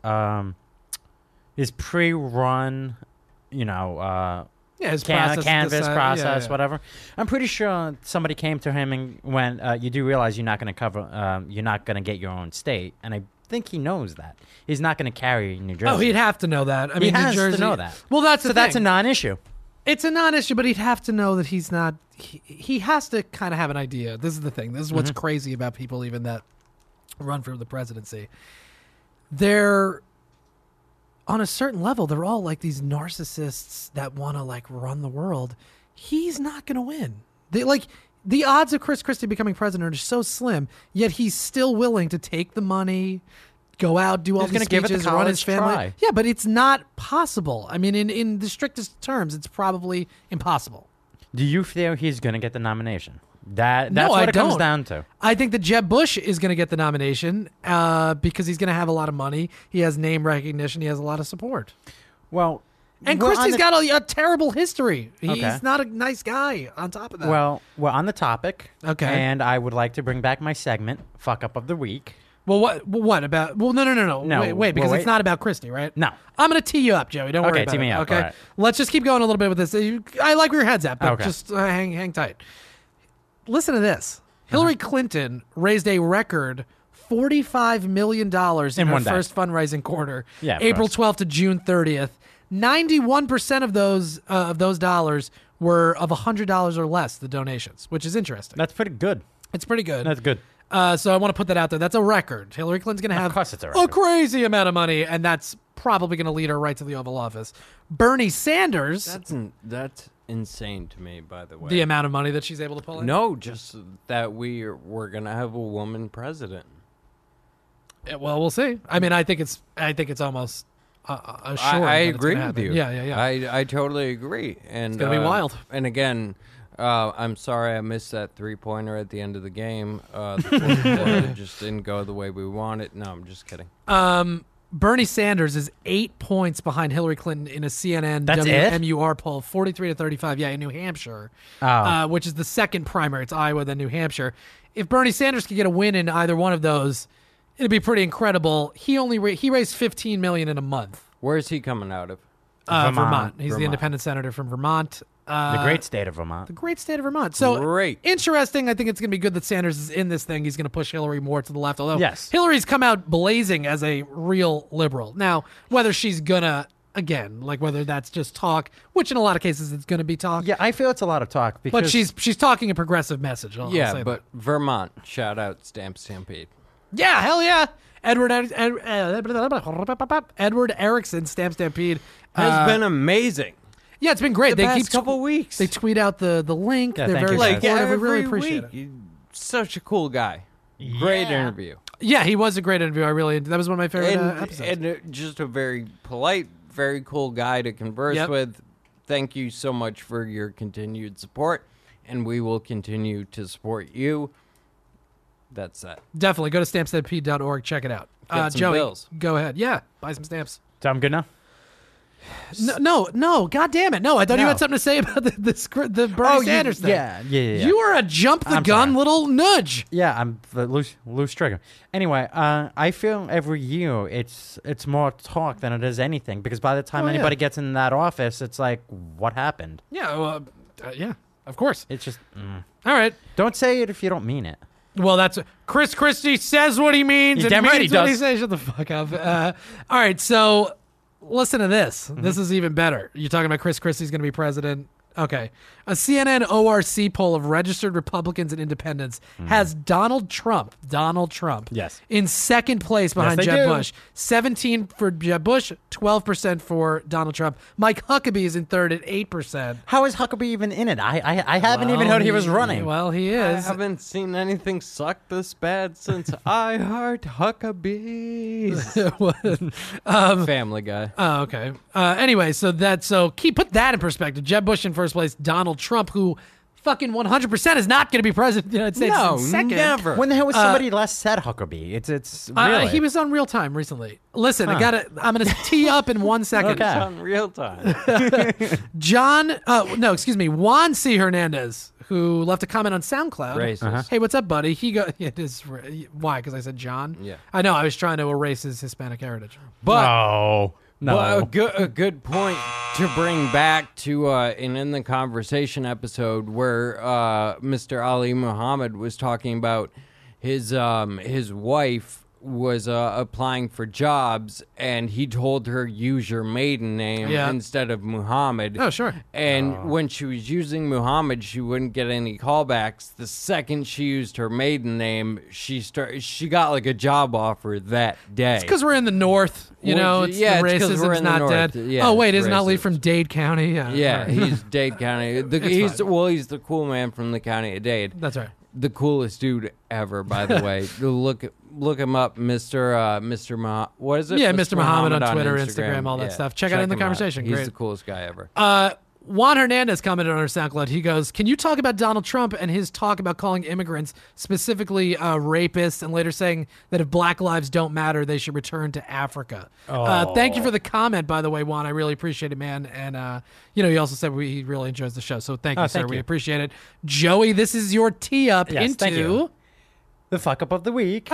pre-run, his canvas process, yeah. whatever. I'm pretty sure somebody came to him and when you do realize you're not going to cover, you're not going to get your own state, and I think he knows that. He's not going to carry New Jersey. Oh, he'd have to know that. I mean, he has New Jersey, to know that. Well, that's the thing. that's a non-issue. It's a non-issue, but he'd have to know that he's not. He has to kind of have an idea. This is the thing. This is what's crazy about people even that run for the presidency. They're on a certain level. They're all like these narcissists that want to like run the world. He's not going to win. The odds of Chris Christie becoming president are so slim, yet he's still willing to take the money, go out, do all these speeches, run his family. Try. Yeah, but it's not possible. I mean, in the strictest terms, it's probably impossible. Do you feel he's going to get the nomination? That's No, what I it comes don't. down to. I think that Jeb Bush is going to get the nomination because he's going to have a lot of money. He has name recognition. He has a lot of support. Well, And we're Christie's on got a terrible history. He's Okay. not a nice guy on top of that. Well, we're on the topic. Okay. And I would like to bring back my segment, Fuck Up of the Week. Well, what about? Well, no. No, Wait, because well, it's not about Christie, right? No. I'm going to tee you up, Joey. Don't worry Okay, about tee it. me up. Okay. All right. Let's just keep going a little bit with this. I like where your head's at, but Okay. just hang tight. Listen to this. Hillary Clinton raised a record $45 million in her one day. first fundraising quarter, Yeah, of April course. 12th to June 30th. 91% of those dollars were of $100 or less, the donations, which is interesting. That's pretty good. It's pretty good. That's good. So I want to put that out there. That's a record. Hillary Clinton's going to have course it's a a record. crazy amount of money, and that's probably going to lead her right to the Oval Office. Bernie Sanders, That's insane to me, by the way. the amount of money that she's able to pull in. No, just that we're going to have a woman president. Yeah, well, we'll see. I mean, I think it's almost assured. I that it's agree gonna with happen. you. Yeah. I totally agree. And It's gonna be wild. And again, I'm sorry I missed that 3-pointer at the end of the game. The fourth quarter just didn't go the way we wanted. No, I'm just kidding. Bernie Sanders is 8 points behind Hillary Clinton in a CNN That's it? WMUR poll, 43 to 35. Yeah, in New Hampshire, Oh. which is the second primary. It's Iowa, then New Hampshire. If Bernie Sanders could get a win in either one of those, it'd be pretty incredible. He raised $15 million in a month. Where is he coming out of? Vermont. He's the Vermont. independent senator from Vermont. The great state of Vermont. The great state of Vermont. So Great. interesting. I think it's going to be good that Sanders is in this thing. He's going to push Hillary more to the left. Although Yes. Hillary's come out blazing as a real liberal. Now, whether she's going to, again, like whether that's just talk, which in a lot of cases it's going to be talk. Yeah, I feel it's a lot of talk because But she's talking a progressive message. I'll Yeah, say but Vermont. Shout out Stamp Stampede. that. Yeah, hell yeah. Edward Erickson, Stamp Stampede. Has been amazing. Yeah, it's been great. The past couple weeks. They tweet out the link. Yeah, They're thank very you, Like guys. supportive. We every really appreciate it. week. Such a cool guy. Great interview. Yeah, he was a great interview. That was one of my favorite episodes. And just a very polite, very cool guy to converse Yep. with. Thank you so much for your continued support, and we will continue to support you. That's that. Definitely go to stampstampede.org. Check it out. Get some Joey, bills. go ahead. Yeah, buy some stamps. So I'm good now. No. God damn it. No, I thought you No. had something to say about the Bernie Sanders thing. Yeah. You are a jump the I'm gun sorry. little nudge. Yeah, I'm the loose trigger. Anyway, I feel every year it's more talk than it is anything, because by the time Oh, yeah. anybody gets in that office, it's like, what happened? Yeah, well, yeah, of course. It's just All right. don't say it if you don't mean it. Well, that's Chris Christie says what he means You're and damn right means he what he does. says. Shut the fuck up. All right, so listen to this. Mm-hmm. This is even better. You're talking about Chris Christie's going to be president. Okay. A CNN ORC poll of registered Republicans and independents has Donald Trump, Yes. in second place behind they Jeb do. Bush. 17 for Jeb Bush, 12% for Donald Trump. Mike Huckabee is in third at 8%. How is Huckabee even in it? I haven't even heard he was running. Well, he I is. haven't seen anything suck this bad since I Heart Huckabees. Family Guy. Oh, okay. Anyway, so put that in perspective. Jeb Bush in first place, Donald Trump, who fucking 100% is not going to be president of the United States. No, in second. never. When the hell was somebody last said Huckabee? It's really. He was on Real Time recently. Listen, I'm going to tee up in 1 second. Okay. It's on real time. Juan C. Hernandez, who left a comment on SoundCloud. Racist. Hey, what's up, buddy? It is why? Because I said John. Yeah. I know. I was trying to erase his Hispanic heritage. But no. But a good point to bring back to an In the Conversation episode where Mr. Ali Muhammad was talking about his wife was applying for jobs, and he told her use your maiden name instead of Muhammad. Oh, sure. And when she was using Muhammad, she wouldn't get any callbacks. The second she used her maiden name, she got like a job offer that day. It's because we're in the North, you know. It's Yeah, the it's 'cause we're racism's in the not North. dead. Yeah, oh wait, it's isn't Ali racist. from Dade County? Yeah, right. he's Dade County. He's the cool man from the county of Dade. That's right. The coolest dude ever, by the way. Look him up, Mr. What is it? Yeah, Mr. Muhammad on Twitter, Instagram, all that Yeah, stuff. Check out In the him out. Conversation. He's Great. the coolest guy ever. Juan Hernandez commented on our SoundCloud. He goes, "Can you talk about Donald Trump and his talk about calling immigrants, specifically rapists, and later saying that if Black lives don't matter, they should return to Africa?" Thank you for the comment, by the way, Juan. I really appreciate it, man. And he also said he really enjoys the show, so thank you, sir. thank We you. appreciate it. Joey, this is your tee up Yes, thank into you. The fuck up of the week.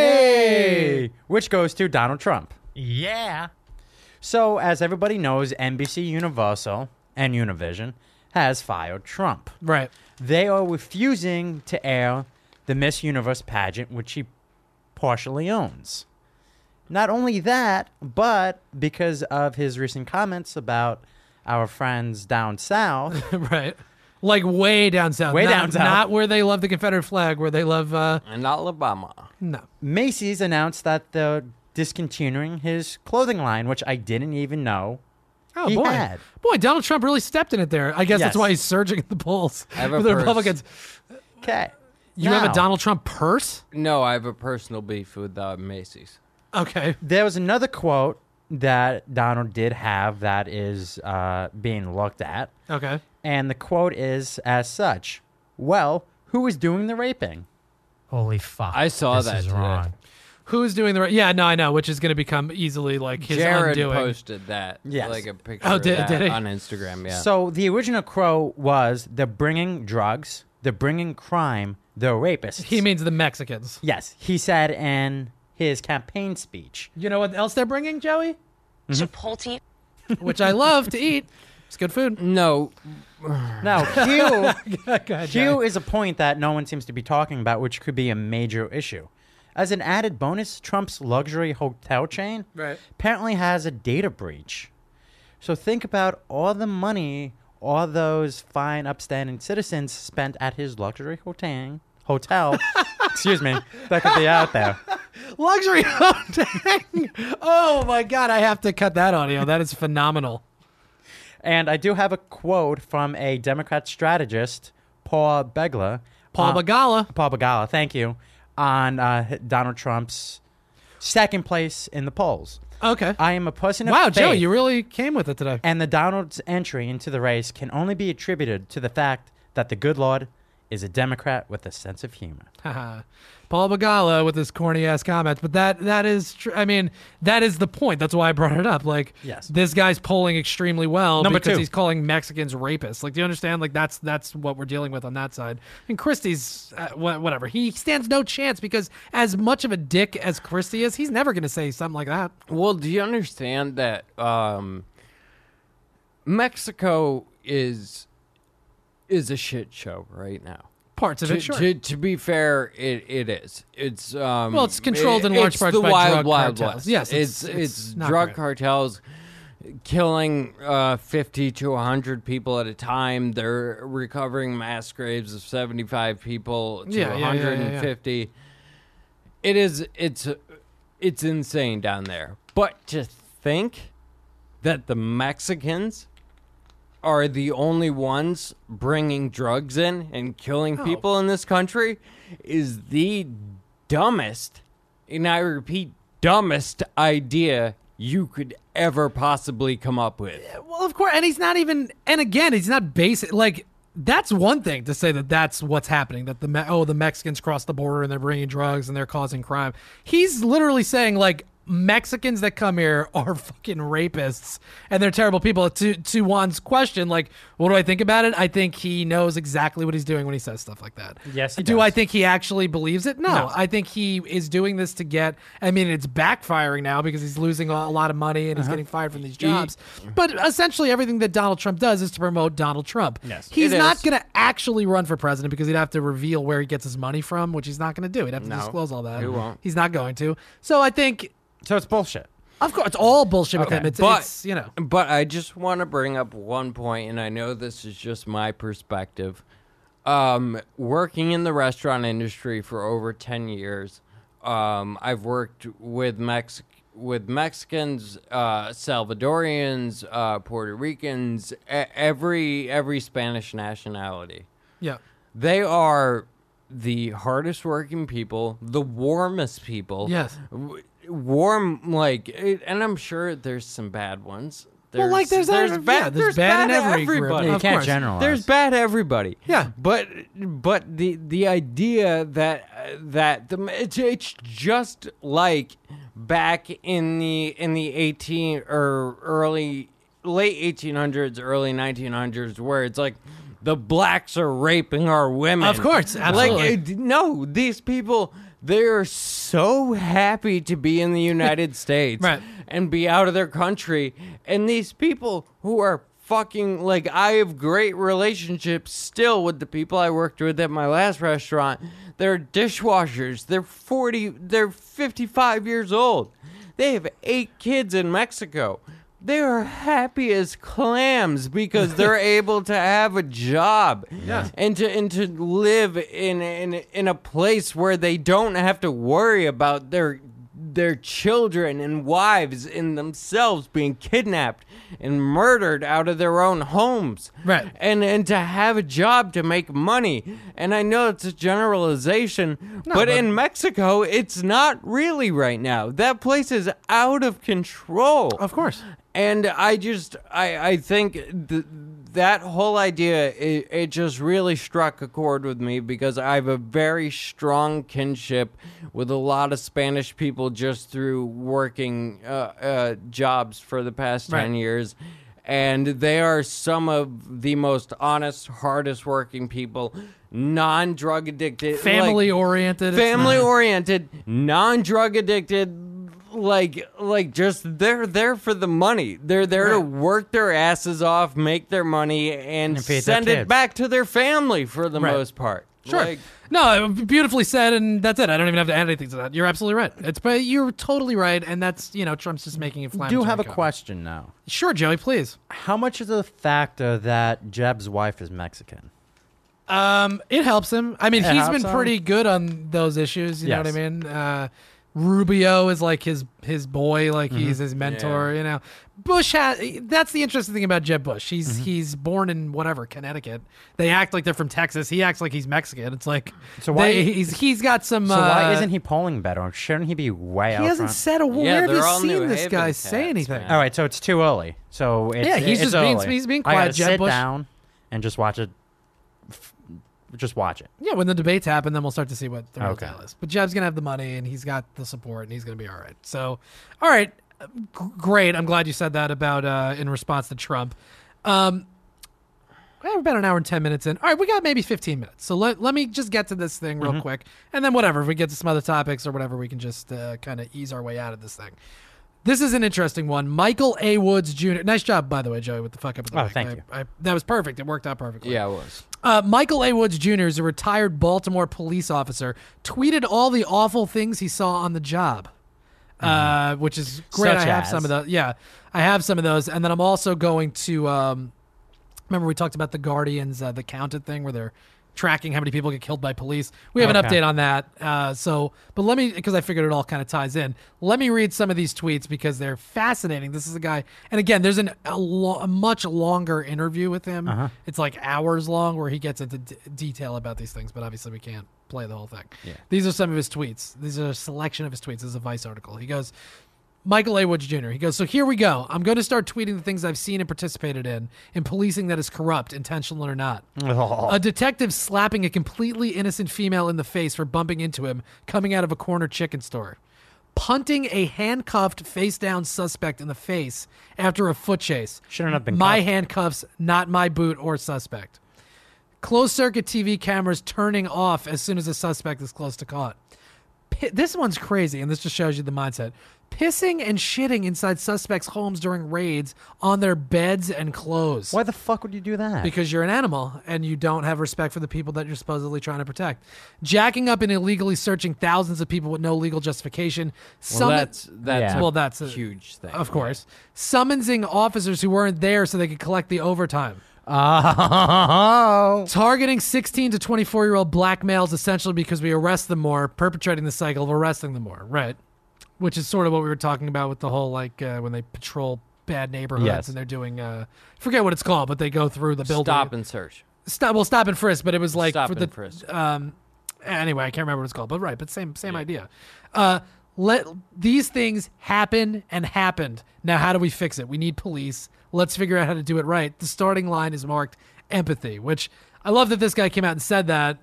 Hey! Yay! Which goes to Donald Trump. Yeah. So, as everybody knows, NBC Universal and Univision has fired Trump. Right. They are refusing to air the Miss Universe pageant, which he partially owns. Not only that, but because of his recent comments about our friends down south, Right. Like way down south. Way Not- down south. Not where they love the Confederate flag, where they love, And Alabama. no. Macy's announced that they're discontinuing his clothing line, which I didn't even know Oh, he boy. had. Boy, Donald Trump really stepped in it there. I guess that's Yes. why he's surging at the polls I have a with the purse. Republicans. Okay. You have a Now, Donald Trump purse? No, I have a personal beef with Macy's. Okay. There was another quote that Donald did have that is being looked at. Okay. And the quote is as such: "Well, who is doing the raping?" Holy fuck. I saw this that is today. wrong. Who's doing the right? Yeah, no, I know, which is going to become easily like his Jared undoing. posted that. Yes. Like a picture Oh, of did that he? on Instagram, yeah. So the original quote was, "They're bringing drugs, they're bringing crime, they're rapists." He means the Mexicans. Yes, he said in his campaign speech. You know what else they're bringing, Joey? Chipotle. Which I love to eat. It's good food. No, Now, Hugh, Go ahead, Hugh Joey. is a point that no one seems to be talking about, which could be a major issue. As an added bonus, Trump's luxury hotel chain Right. apparently has a data breach. So think about all the money all those fine, upstanding citizens spent at his luxury hotel. Excuse me, that could be out there. Luxury hotel. Oh my God, I have to cut that audio. That is phenomenal. And I do have a quote from a Democrat strategist, Paul Begla. Paul Begala. Paul Begala, thank you, on Donald Trump's second place in the polls. Okay. I am a person of Wow, faith, Joe, you really came with it today. and the Donald's entry into the race can only be attributed to the fact that the good Lord is a Democrat with a sense of humor. Paul Begala with his corny ass comments, but that is true. I mean, that is the point. That's why I brought it up. Like, Yes. this guy's polling extremely well Number because 2. he's calling Mexicans rapists. Like, do you understand? Like, that's what we're dealing with on that side. And Christie's whatever. He stands no chance because as much of a dick as Christie is, he's never going to say something like that. Well, do you understand that Mexico is a shit show right now? Parts of it, sure. To be fair, it is. It's Well, it's controlled in large parts the by wild, drug wild cartels. west. Yes, it's it's not drug great. cartels killing 50 to 100 people at a time. They're recovering mass graves of 75 people to 150. It's insane down there. But to think that the Mexicans are the only ones bringing drugs in and killing people in this country is the dumbest, and I repeat, dumbest idea you could ever possibly come up with. Well, of course, and he's not even. And again, he's not basic. Like, that's one thing to say that that's what's happening. That the Mexicans crossed the border and they're bringing drugs and they're causing crime. He's literally saying, like, Mexicans that come here are fucking rapists and they're terrible people. To Juan's question, like, what do I think about it? I think he knows exactly what he's doing when he says stuff like that. Yes, he Do does. I think he actually believes it? No. No. I think he is doing this to get, I mean, it's backfiring now because he's losing a lot of money and he's getting fired from these jobs. But essentially everything that Donald Trump does is to promote Donald Trump. Yes. He's It not is. going to actually run for president because he'd have to reveal where he gets his money from, which he's not going to do. He'd have to No, disclose all that. he won't. He's not going to. So I think, So it's bullshit. of course, it's all bullshit with Okay. him. It's, But But I just want to bring up one point, and I know this is just my perspective. Working in the restaurant industry for over 10 years, I've worked with Mexicans, Salvadorians, Puerto Ricans, every Spanish nationality. yeah. They are the hardest working people, the warmest people. Yes. Warm, like, and I'm sure there's some bad ones. Well, like, there's bad in every group. everybody. Yeah, You Of can't course. generalize. There's bad everybody. Yeah. But the idea that it's just like back in the late 1800s, early 1900s, where it's like the blacks are raping our women. Of course, absolutely. Like, no, these people, they're so happy to be in the United States Right. and be out of their country. And these people who are fucking, like, I have great relationships still with the people I worked with at my last restaurant. They're dishwashers. They're 55 years old. They have 8 kids in Mexico. They are happy as clams because they're able to have a job and to live in a place where they don't have to worry about their children and wives and themselves being kidnapped and murdered out of their own homes. Right. And to have a job to make money. And I know it's a generalization, but in Mexico, it's not really right now. That place is out of control. Of course. And I think that whole idea, it just really struck a chord with me because I have a very strong kinship with a lot of Spanish people just through working jobs for the past 10 years. And they are some of the most honest, hardest working people, non-drug addicted. Family-oriented. Family-oriented, non-drug addicted. Like just they're there for the money. They're there to work their asses off, make their money, and feed their send it kids. back to their family for the most part. Sure. Like, No, beautifully said, and that's it. I don't even have to add anything to that. You're absolutely right. You're totally right, and that's, Trump's just making it I inflammatory. do have a comment. question now. Sure, Joey, please. How much is the factor that Jeb's wife is Mexican? It helps him. I mean, It he's helps been him? pretty good on those issues. You know what I Yes. mean? Rubio is like his boy, like he's his mentor. Yeah. Bush that's the interesting thing about Jeb Bush. He's born in whatever Connecticut. They act like they're from Texas. He acts like he's Mexican. It's like So why- he's got some. So why isn't he polling better? Shouldn't he be way out He hasn't front? said a word. Yeah, Where have they're you all New seen this Haven guy cats, say anything? man. All right, so it's too early. So it's, Yeah, he's it's just being- early. he's being I gotta quiet, Jeb sit Bush. down and just watch it just watch it. Yeah, when the debates happen, then we'll start to see what the real Okay. deal is. But Jeb's going to have the money, and he's got the support, and he's going to be all right. So, all right, great. I'm glad you said that about in response to Trump. We're about an hour and 10 minutes in. All right, we got maybe 15 minutes. So let me just get to this thing real quick. And then whatever, if we get to some other topics or whatever, we can just kind of ease our way out of this thing. This is an interesting one. Michael A. Woods Jr. Nice job, by the way, Joey, with the fuck up of the mic. Thank you. That was perfect. It worked out perfectly. Yeah, it was. Michael A. Woods Jr. is a retired Baltimore police officer, tweeted all the awful things he saw on the job, which is great. Such I have as? some of those. Yeah, I have some of those. And then I'm also going to... remember we talked about the Guardians, the Counted thing, where they're tracking how many people get killed by police. We have an Okay. update on that. But let me, because I figured it all kind of ties in. Let me read some of these tweets because they're fascinating. This is a guy, and again, there's a much longer interview with him. It's like hours long where he gets into detail about these things, but obviously we can't play the whole thing. Yeah. These are some of his tweets. These are a selection of his tweets. This is a Vice article. He goes, Michael A. Woods Jr. He goes, so here we go. I'm going to start tweeting the things I've seen and participated in policing that is corrupt, intentional or not. A detective slapping a completely innocent female in the face for bumping into him coming out of a corner chicken store. Punting a handcuffed face-down suspect in the face after a foot chase. Shouldn't have been My cuffed. handcuffs, not my boot or suspect. Closed-circuit TV cameras turning off as soon as a suspect is close to caught. This one's crazy, and this just shows you the mindset. Pissing and shitting inside suspects' homes during raids on their beds and clothes. Why the fuck would you do that? Because you're an animal and you don't have respect for the people that you're supposedly trying to protect. Jacking up and illegally searching thousands of people with no legal justification. Well, that's Yeah. a Well, that's a huge thing. Of course. Summonsing officers who weren't there so they could collect the overtime. Oh. Targeting 16 to 24-year-old black males essentially because we arrest them more, perpetrating the cycle of arresting them more. Right. Which is sort of what we were talking about with the whole, like, when they patrol bad neighborhoods Yes. and they're doing, forget what it's called, but they go through the building. Stop and search. Stop and frisk, but it was like Stop for and the frisk. anyway, I can't remember what it's called, but right, but same idea. Let these things happen and happened. Now, how do we fix it? We need police. Let's figure out how to do it right. The starting line is marked empathy, which I love that this guy came out and said that.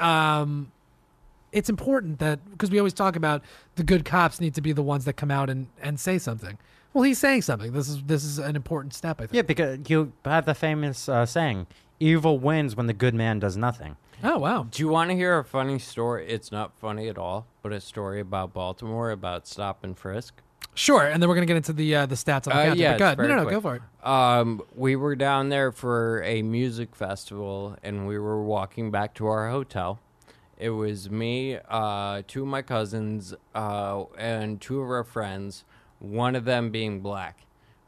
It's important that, because we always talk about the good cops need to be the ones that come out and say something. Well, he's saying something. This is an important step, I think. Yeah, because you have the famous saying, evil wins when the good man does nothing. Oh, wow. Do you want to hear a funny story? It's not funny at all, but a story about Baltimore about stop and frisk. Sure, and then we're going to get into the stats on the counter. Yeah, But go ahead. it's very No, quick. go for it. We were down there for a music festival, and we were walking back to our hotel. It was me, two of my cousins, and two of our friends, one of them being black.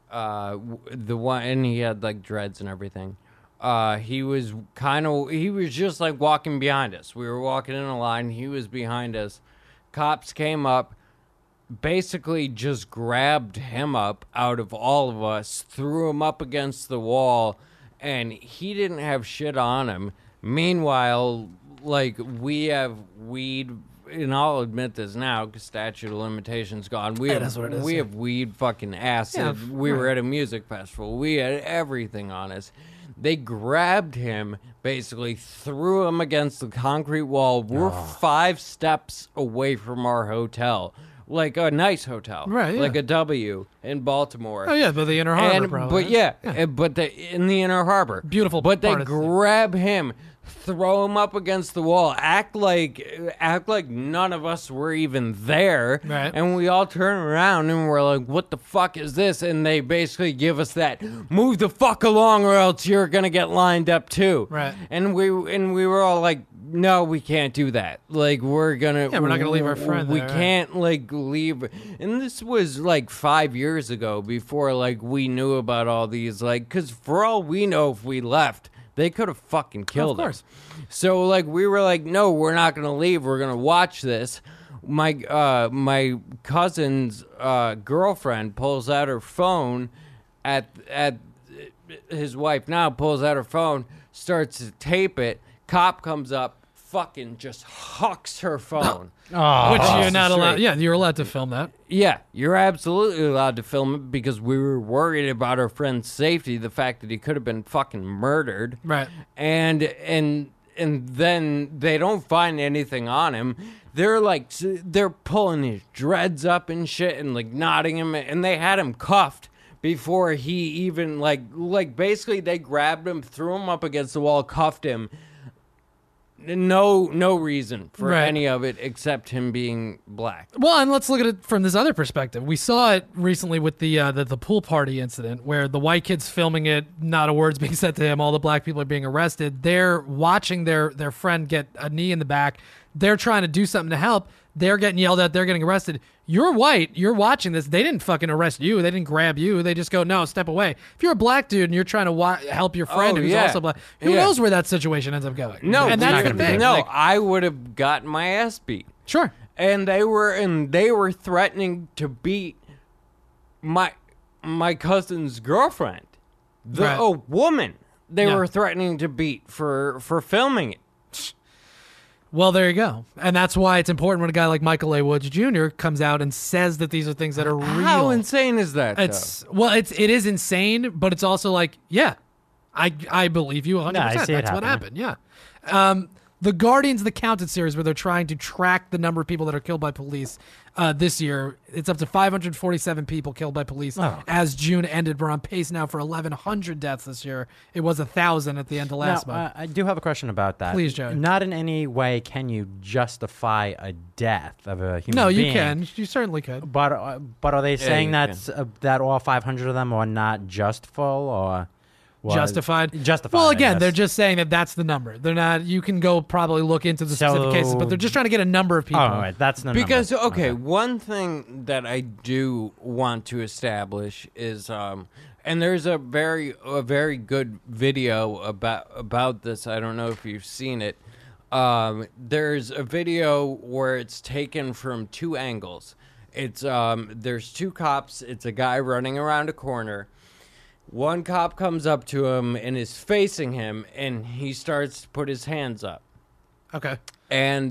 The one, and he had like dreads and everything. He was just like walking behind us. We were walking in a line. He was behind us. Cops came up, basically just grabbed him up out of all of us, threw him up against the wall, and he didn't have shit on him. Meanwhile, like, we have weed, and I'll admit this now because statute of limitations gone. We That's what it is, yeah. have weed, fucking acid. Yeah, we were right. at a music festival. We had everything on us. They grabbed him, basically threw him against the concrete wall. We're 5 steps away from our hotel. Like a nice hotel. Right, yeah. Like a W in Baltimore. Oh, yeah, but the Inner Harbor, And- probably. But yeah, but in the Inner Harbor. Beautiful But they part of the city. grab him, throw him up against the wall, act like none of us were even there. Right. And we all turn around and we're like, what the fuck is this? And they basically give us that, move the fuck along or else you're going to get lined up too. Right. And we were all like, no, we can't do that. Like, we're gonna... Yeah, we're not gonna leave our friend We there, right. can't, like, leave... And this was, like, 5 years ago before, like, we knew about all these, like... Because for all we know, if we left, they could have fucking killed course. us. So, like, we were like, no, we're not gonna leave. We're gonna watch this. My cousin's girlfriend pulls out her phone at his wife now pulls out her phone, starts to tape it. Cop comes up, fucking just hucks her phone. Which you're not allowed. Straight. Yeah, you're allowed to film that. Yeah, you're absolutely allowed to film it because we were worried about our friend's safety, the fact that he could have been fucking murdered. Right. And then they don't find anything on him. They're pulling his dreads up and shit and like knotting him, and they had him cuffed before he even like basically they grabbed him, threw him up against the wall, cuffed him. No reason for any of it except him being black. Well, and let's look at it from this other perspective. We saw it recently with the pool party incident where the white kid's filming it, not a word's being said to him, all the black people are being arrested. They're watching their friend get a knee in the back. They're trying to do something to help. They're getting yelled at. They're getting arrested. You're white. You're watching this. They didn't fucking arrest you. They didn't grab you. They just go, no, step away. If you're a black dude and you're trying to help your friend who's also black, who knows where that situation ends up going? No, and that's the thing. No, I would have gotten my ass beat. Sure. And they were threatening to beat my cousin's girlfriend, a woman. They were threatening to beat for filming it. Well, there you go. And that's why it's important when a guy like Michael A. Woods Jr. comes out and says that these are things that are real. How insane is that? It is insane, but it's also like, yeah, I believe you 100%. That's what happened. Yeah. The Guardians of the Counted series, where they're trying to track the number of people that are killed by police this year. It's up to 547 people killed by police as June ended. We're on pace now for 1,100 deaths this year. It was 1,000 at the end of last month. I do have a question about that. Please, Joe. Not in any way can you justify a death of a human being. No, you can. You certainly could. But are they saying that all 500 of them are not just full or... Justified. Well, again, they're just saying that that's the number. They're not. You can go probably look into the specific cases, but they're just trying to get a number of people. Oh, all right, that's the because number. Okay, one thing that I do want to establish is, and there's a very good video about this. I don't know if you've seen it. There's a video where it's taken from two angles. It's there's two cops. It's a guy running around a corner. One cop comes up to him and is facing him, and he starts to put his hands up. Okay. And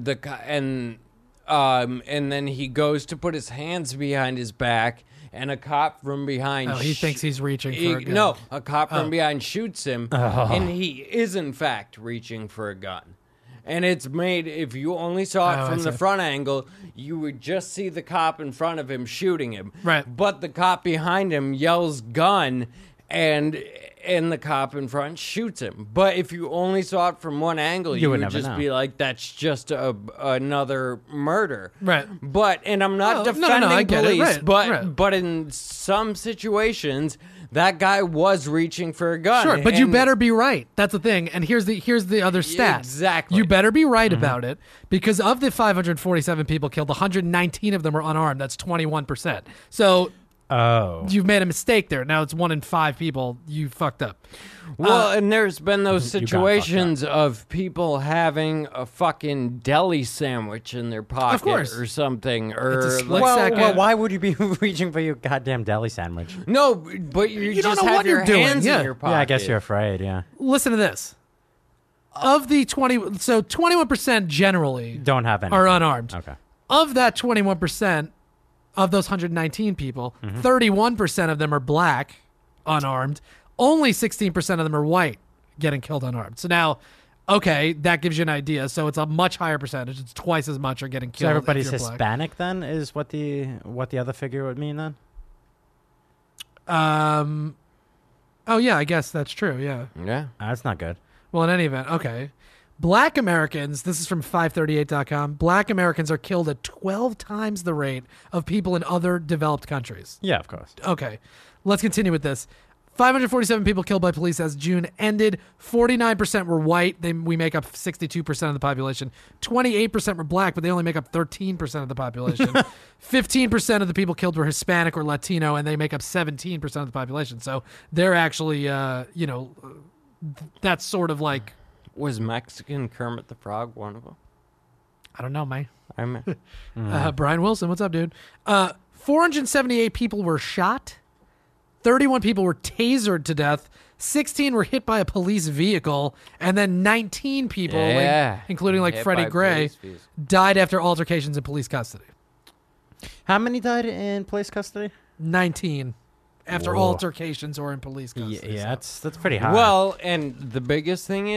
then he goes to put his hands behind his back, and a cop from behind. Oh, he thinks he's reaching for a gun. No, a cop from behind shoots him, and he is in fact reaching for a gun. And it's made, if you only saw it from the front angle, you would just see the cop in front of him shooting him. Right. But the cop behind him yells gun, and the cop in front shoots him. But if you only saw it from one angle, you would just be like, that's just another murder. Right. And I'm not defending I get police, it. Right. but in some situations, that guy was reaching for a gun. Sure, but you better be right. That's the thing. And here's the other stat. Exactly. You better be right about it, because of the 547 people killed, 119 of them were unarmed. That's 21%. So you've made a mistake there. Now it's 1 in 5 people. You fucked up. Well, and there's been those situations of people having a fucking deli sandwich in their pocket or something. It's a split second. Well, why would you be reaching for your goddamn deli sandwich? No, but you just don't know have what your you're doing. hands in your pocket. Yeah, I guess you're afraid, yeah. Listen to this. Of the 21% generally don't have anything. are unarmed. Okay. Of that 21%, of those 119 people, 31% of them are black, unarmed. Only 16% of them are white, getting killed unarmed. So now, okay, that gives you an idea. So it's a much higher percentage. It's twice as much are getting killed. So everybody's if you're Hispanic then, is what the other figure would mean then? Oh yeah, I guess that's true. Yeah. Yeah. That's not good. Well, in any event, okay. Black Americans, this is from 538.com, Black Americans are killed at 12 times the rate of people in other developed countries. Yeah, of course. Okay, let's continue with this. 547 people killed by police as June ended. 49% were white. We make up 62% of the population. 28% were black, but they only make up 13% of the population. 15% of the people killed were Hispanic or Latino, and they make up 17% of the population. So they're actually, that's sort of like... Was Mexican Kermit the Frog one of them? I don't know, man. I'm Brian Wilson, what's up, dude? 478 people were shot. 31 people were tasered to death. 16 were hit by a police vehicle. And then 19 people, including like Freddie Gray, died after altercations in police custody. How many died in police custody? 19. After altercations or in police custody. Yeah, that's pretty high. Well, and the biggest thing is,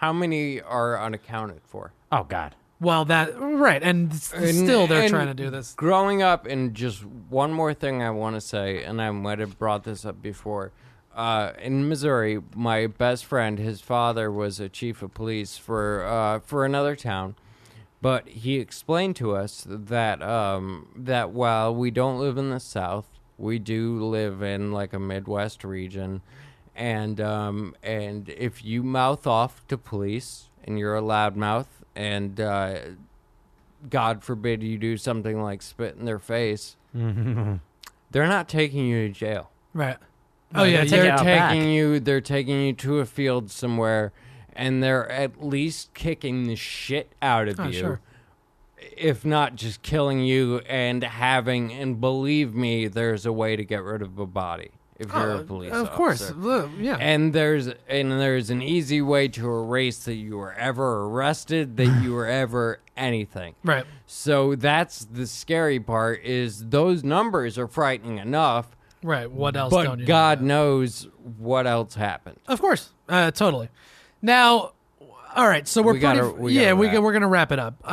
How many are unaccounted for? Oh God. Well, and still they're trying to do this. Growing up, and just one more thing I want to say, and I might have brought this up before. In Missouri, my best friend, his father was a chief of police for another town, but he explained to us that that while we don't live in the South, we do live in like a Midwest region, and if you mouth off to police and you're a loudmouth, and God forbid you do something like spit in their face, they're not taking you to jail. Right. No, yeah, they're They're taking you to a field somewhere, and they're at least kicking the shit out of you. Sure. If not just killing you and believe me, there's a way to get rid of a body if you're a police officer. Of course, yeah. And there's an easy way to erase that you were ever arrested, that you were ever anything. Right. So that's the scary part, is those numbers are frightening enough. Right. What else? But don't you God know? knows what else happened. Of course. Totally. Now, all right. So we're gonna wrap it up.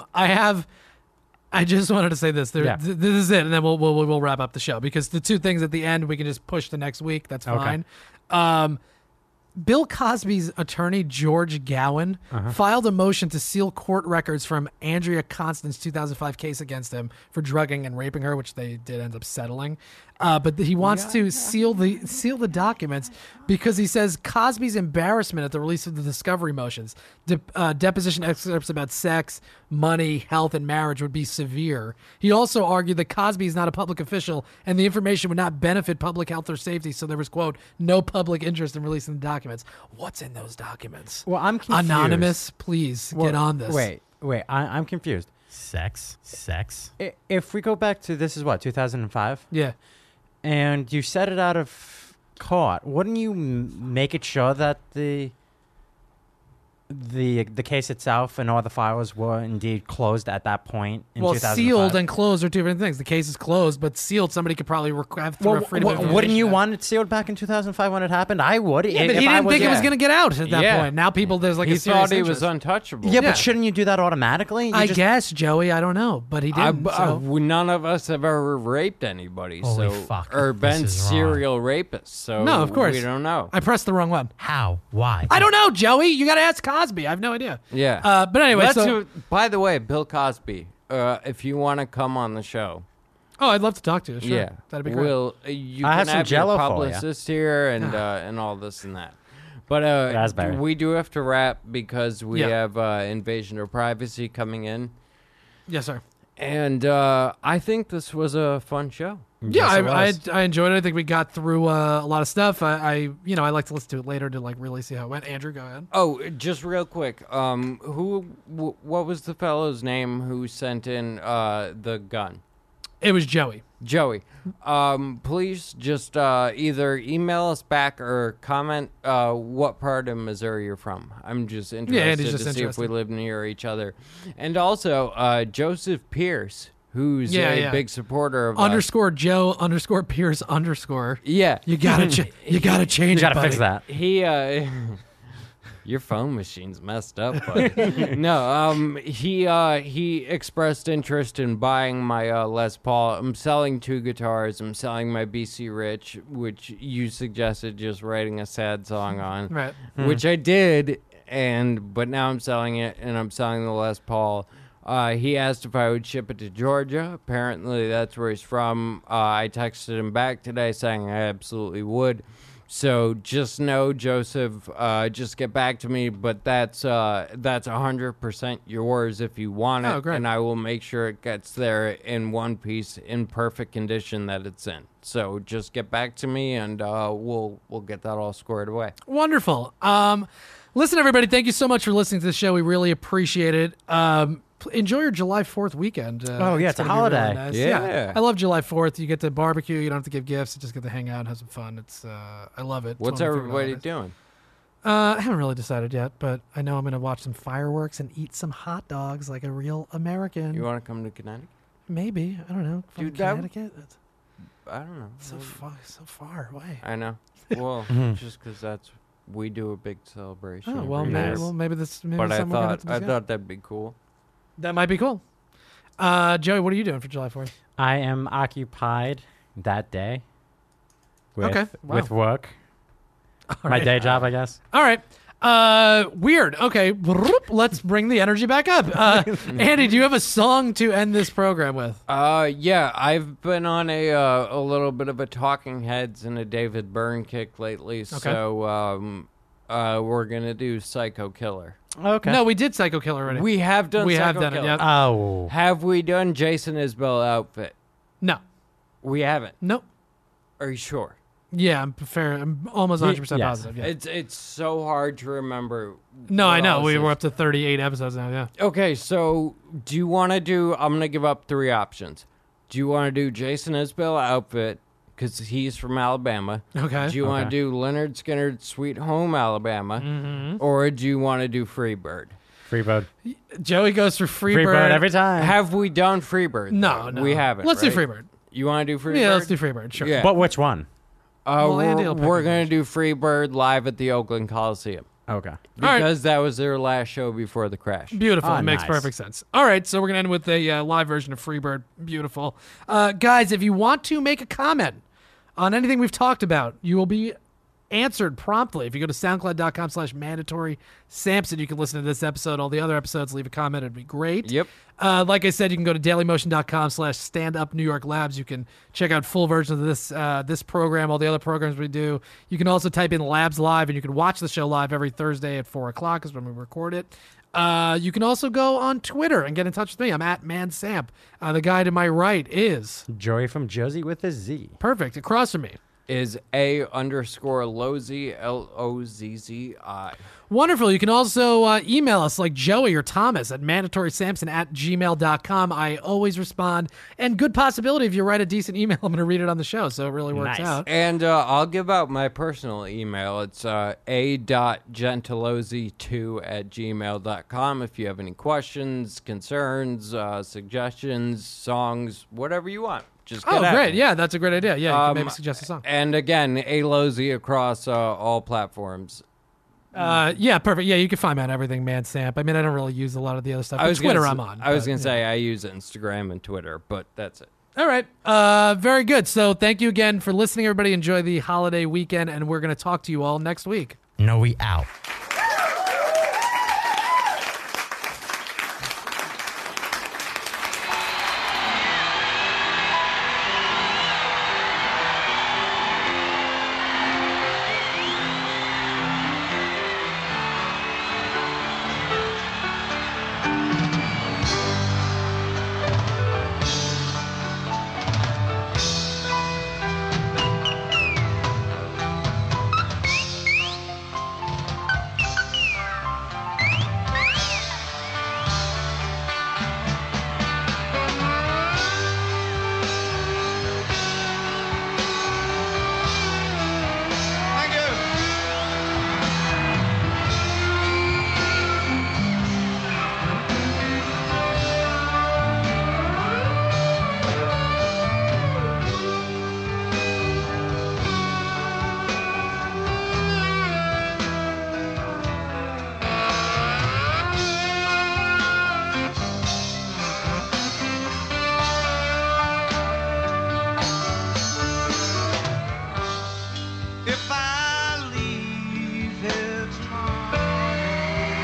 I just wanted to say this. This is it, and then we'll wrap up the show, because the two things at the end we can just push to next week. That's fine. Bill Cosby's attorney, George Gowan, filed a motion to seal court records from Andrea Constand's 2005 case against him for drugging and raping her, which they did end up settling. But he wants to seal the documents because he says Cosby's embarrassment at the release of the discovery motions, deposition excerpts about sex, money, health, and marriage would be severe. He also argued that Cosby is not a public official and the information would not benefit public health or safety, so there was, quote, no public interest in releasing the documents. What's in those documents? Well, I'm confused. Anonymous, please get on this. Wait, I'm confused. Sex? If we go back to, this is what, 2005? Yeah. And you set it out of court, wouldn't you make it sure that the case itself and all the files were indeed closed at that point in 2005? Sealed and closed are two different things. The case is closed, but sealed, somebody could probably have freedom of information. Wouldn't you want it sealed back in 2005 when it happened? I would. Yeah, but he didn't think it was going to get out at that point. Now there's like he a serious thought he interest. was untouchable. Yeah, but shouldn't you do that automatically? I guess, Joey. I don't know, but he didn't. None of us have ever raped anybody, Holy fuck, or been this is serial rapists. So no, of course we don't know. I pressed the wrong one. How? Why? I don't know, Joey. You got to ask Cosby. I have no idea. Yeah. But anyway, by the way, Bill Cosby, if you want to come on the show. Oh, I'd love to talk to you. Sure. Yeah. That'd be great. You I can have some your Jell-O for publicist here and all this and that. But Raspberry. we do have to wrap because we have Invasion of Privacy coming in. Yes, sir. And I think this was a fun show. Yeah, I enjoyed it. I think we got through a lot of stuff. I like to listen to it later to like really see how it went. Andrew, go ahead. Oh, just real quick. What was the fellow's name who sent in the gun? It was Joey. Please just either email us back or comment what part of Missouri you're from. I'm just interested to see if we live near each other. And also, Joseph Pierce, who's a big supporter of _Joe _Pierce_. Yeah. You gotta change you gotta fix that. He your phone machine's messed up, buddy. No, he expressed interest in buying my Les Paul. I'm selling 2 guitars. I'm selling my BC Rich, which you suggested just writing a sad song on. Right. Which I did, but now I'm selling it, and I'm selling the Les Paul. He asked if I would ship it to Georgia. Apparently, that's where he's from. I texted him back today saying I absolutely would. So just know, Joseph, just get back to me. But that's 100% yours if you want it. Oh, great. And I will make sure it gets there in one piece in perfect condition that it's in. So just get back to me, and we'll get that all squared away. Wonderful. Listen, everybody, thank you so much for listening to the show. We really appreciate it. Enjoy your July 4th weekend. It's a gonna be holiday. really nice. Yeah. I love July 4th. You get to barbecue. You don't have to give gifts. You just get to hang out and have some fun. It's I love it. What's everybody doing? I haven't really decided yet, but I know I'm going to watch some fireworks and eat some hot dogs like a real American. You want to come to Connecticut? Maybe. I don't know. From Dude, Connecticut? I don't know. So far away. I know. Well, just because that's we do a big celebration. Oh well, every maybe, year. maybe this. Maybe But I something we're gonna have to thought discuss. that'd be cool. That might be cool. Joey, what are you doing for July 4th? I am occupied that day with, Okay, wow. with work. All My right. day job, I guess. All right. Weird. Okay. Let's bring the energy back up. Andy, do you have a song to end this program with? Yeah, I've been on a little bit of a Talking Heads and a David Byrne kick lately. So we're gonna do Psycho Killer. Okay. No, we did Psycho Killer already. We have done. We Psycho have done it, Killer. yep. Oh. Have we done Jason Isbell outfit? No. We haven't. Nope. Are you sure? Yeah, I'm fair. I'm almost 100% Yes. positive. Yeah. It's so hard to remember. No, what I know. all We this were is. up to 38 episodes now. Yeah. Okay, so do you want to do? I'm gonna give up 3 options. Do you want to do Jason Isbell outfit because he's from Alabama? Okay. Do you want to Okay. do Leonard Skinner's Sweet Home Alabama, Mm-hmm. or do you want to do Freebird? Freebird. Joey goes for Freebird. Freebird every time. Have we done Freebird? No, though? no. We haven't. Let's right? do Freebird. You want to do Freebird? Yeah, let's do Freebird. Sure. Yeah. But which one? Well, Andy will pick We're one. gonna do Freebird live at the Oakland Coliseum Okay. All right. because that was their last show before the crash. Beautiful. Oh, It makes nice. perfect sense. All right, so we're going to end with a live version of Freebird. Beautiful. Guys, if you want to make a comment on anything we've talked about, you will be answered promptly. If you go to soundcloud.com/mandatory Samson, you can listen to this episode, all the other episodes, leave a comment. It'd be great. Yep. Like I said, you can go to dailymotion.com/stand-up New York Labs. You can check out full versions of this program, all the other programs we do. You can also type in Labs Live, and you can watch the show live every Thursday at 4 o'clock is when we record it. You can also go on Twitter and get in touch with me. I'm at ManSamp. The guy to my right is Joey from Jersey with a Z. perfect. Across from me. Is A_Lozzi LOZZI. Wonderful. You can also email us like Joey or Thomas at mandatorysamson@gmail.com. I always respond. And good possibility if you write a decent email, I'm going to read it on the show. So it really works Nice. out. And I'll give out my personal email. It's a.gentilozzi2@gmail.com if you have any questions, concerns, suggestions, songs, whatever you want. Just get Oh, at great. me. Yeah, that's a great idea. Yeah, you can maybe suggest a song. And again, A_Lozzi across all platforms. Yeah, perfect. Yeah, you can find me on everything, ManSamp. I mean, I don't really use a lot of the other stuff. But Twitter, I'm on. I was but, going yeah. to say I use Instagram and Twitter, but that's it. All right. Very good. So thank you again for listening, everybody. Enjoy the holiday weekend, and we're going to talk to you all next week. No, we out. Thank you. If I leave here tomorrow,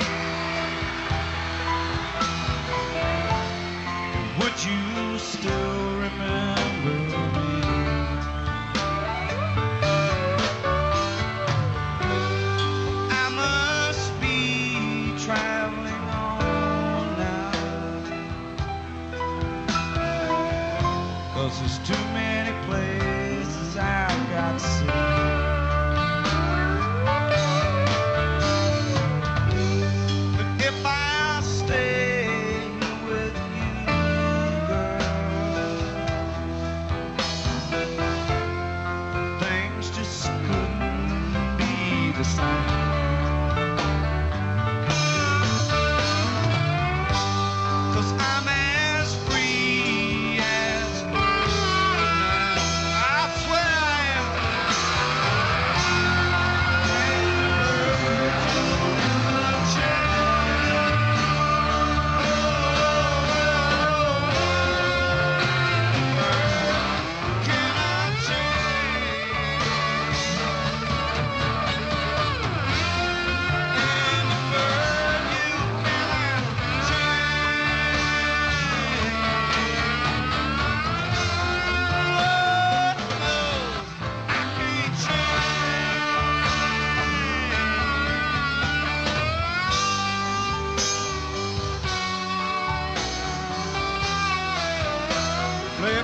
would you still remember me? I must be traveling on now, 'cause there's too many places I've got to see. But if I stay with you, girl, things just couldn't be the same. 'Cause I'm as free as a bird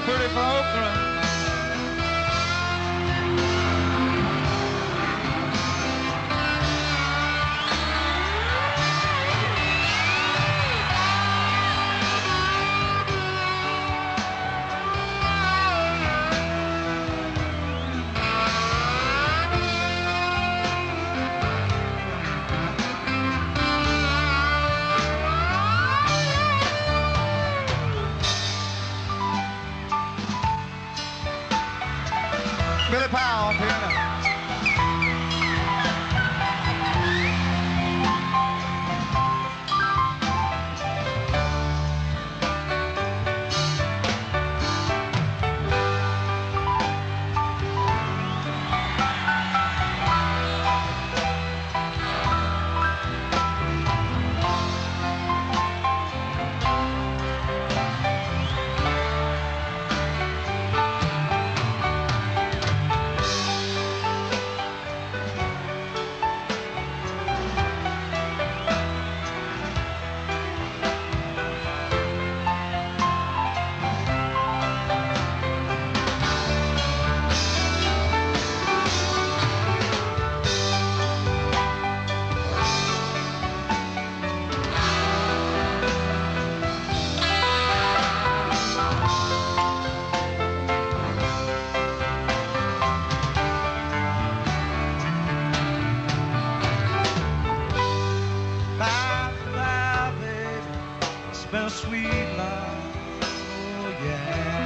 pretty for Oakland. Billy Powell, piano. Been a sweet life, oh yeah.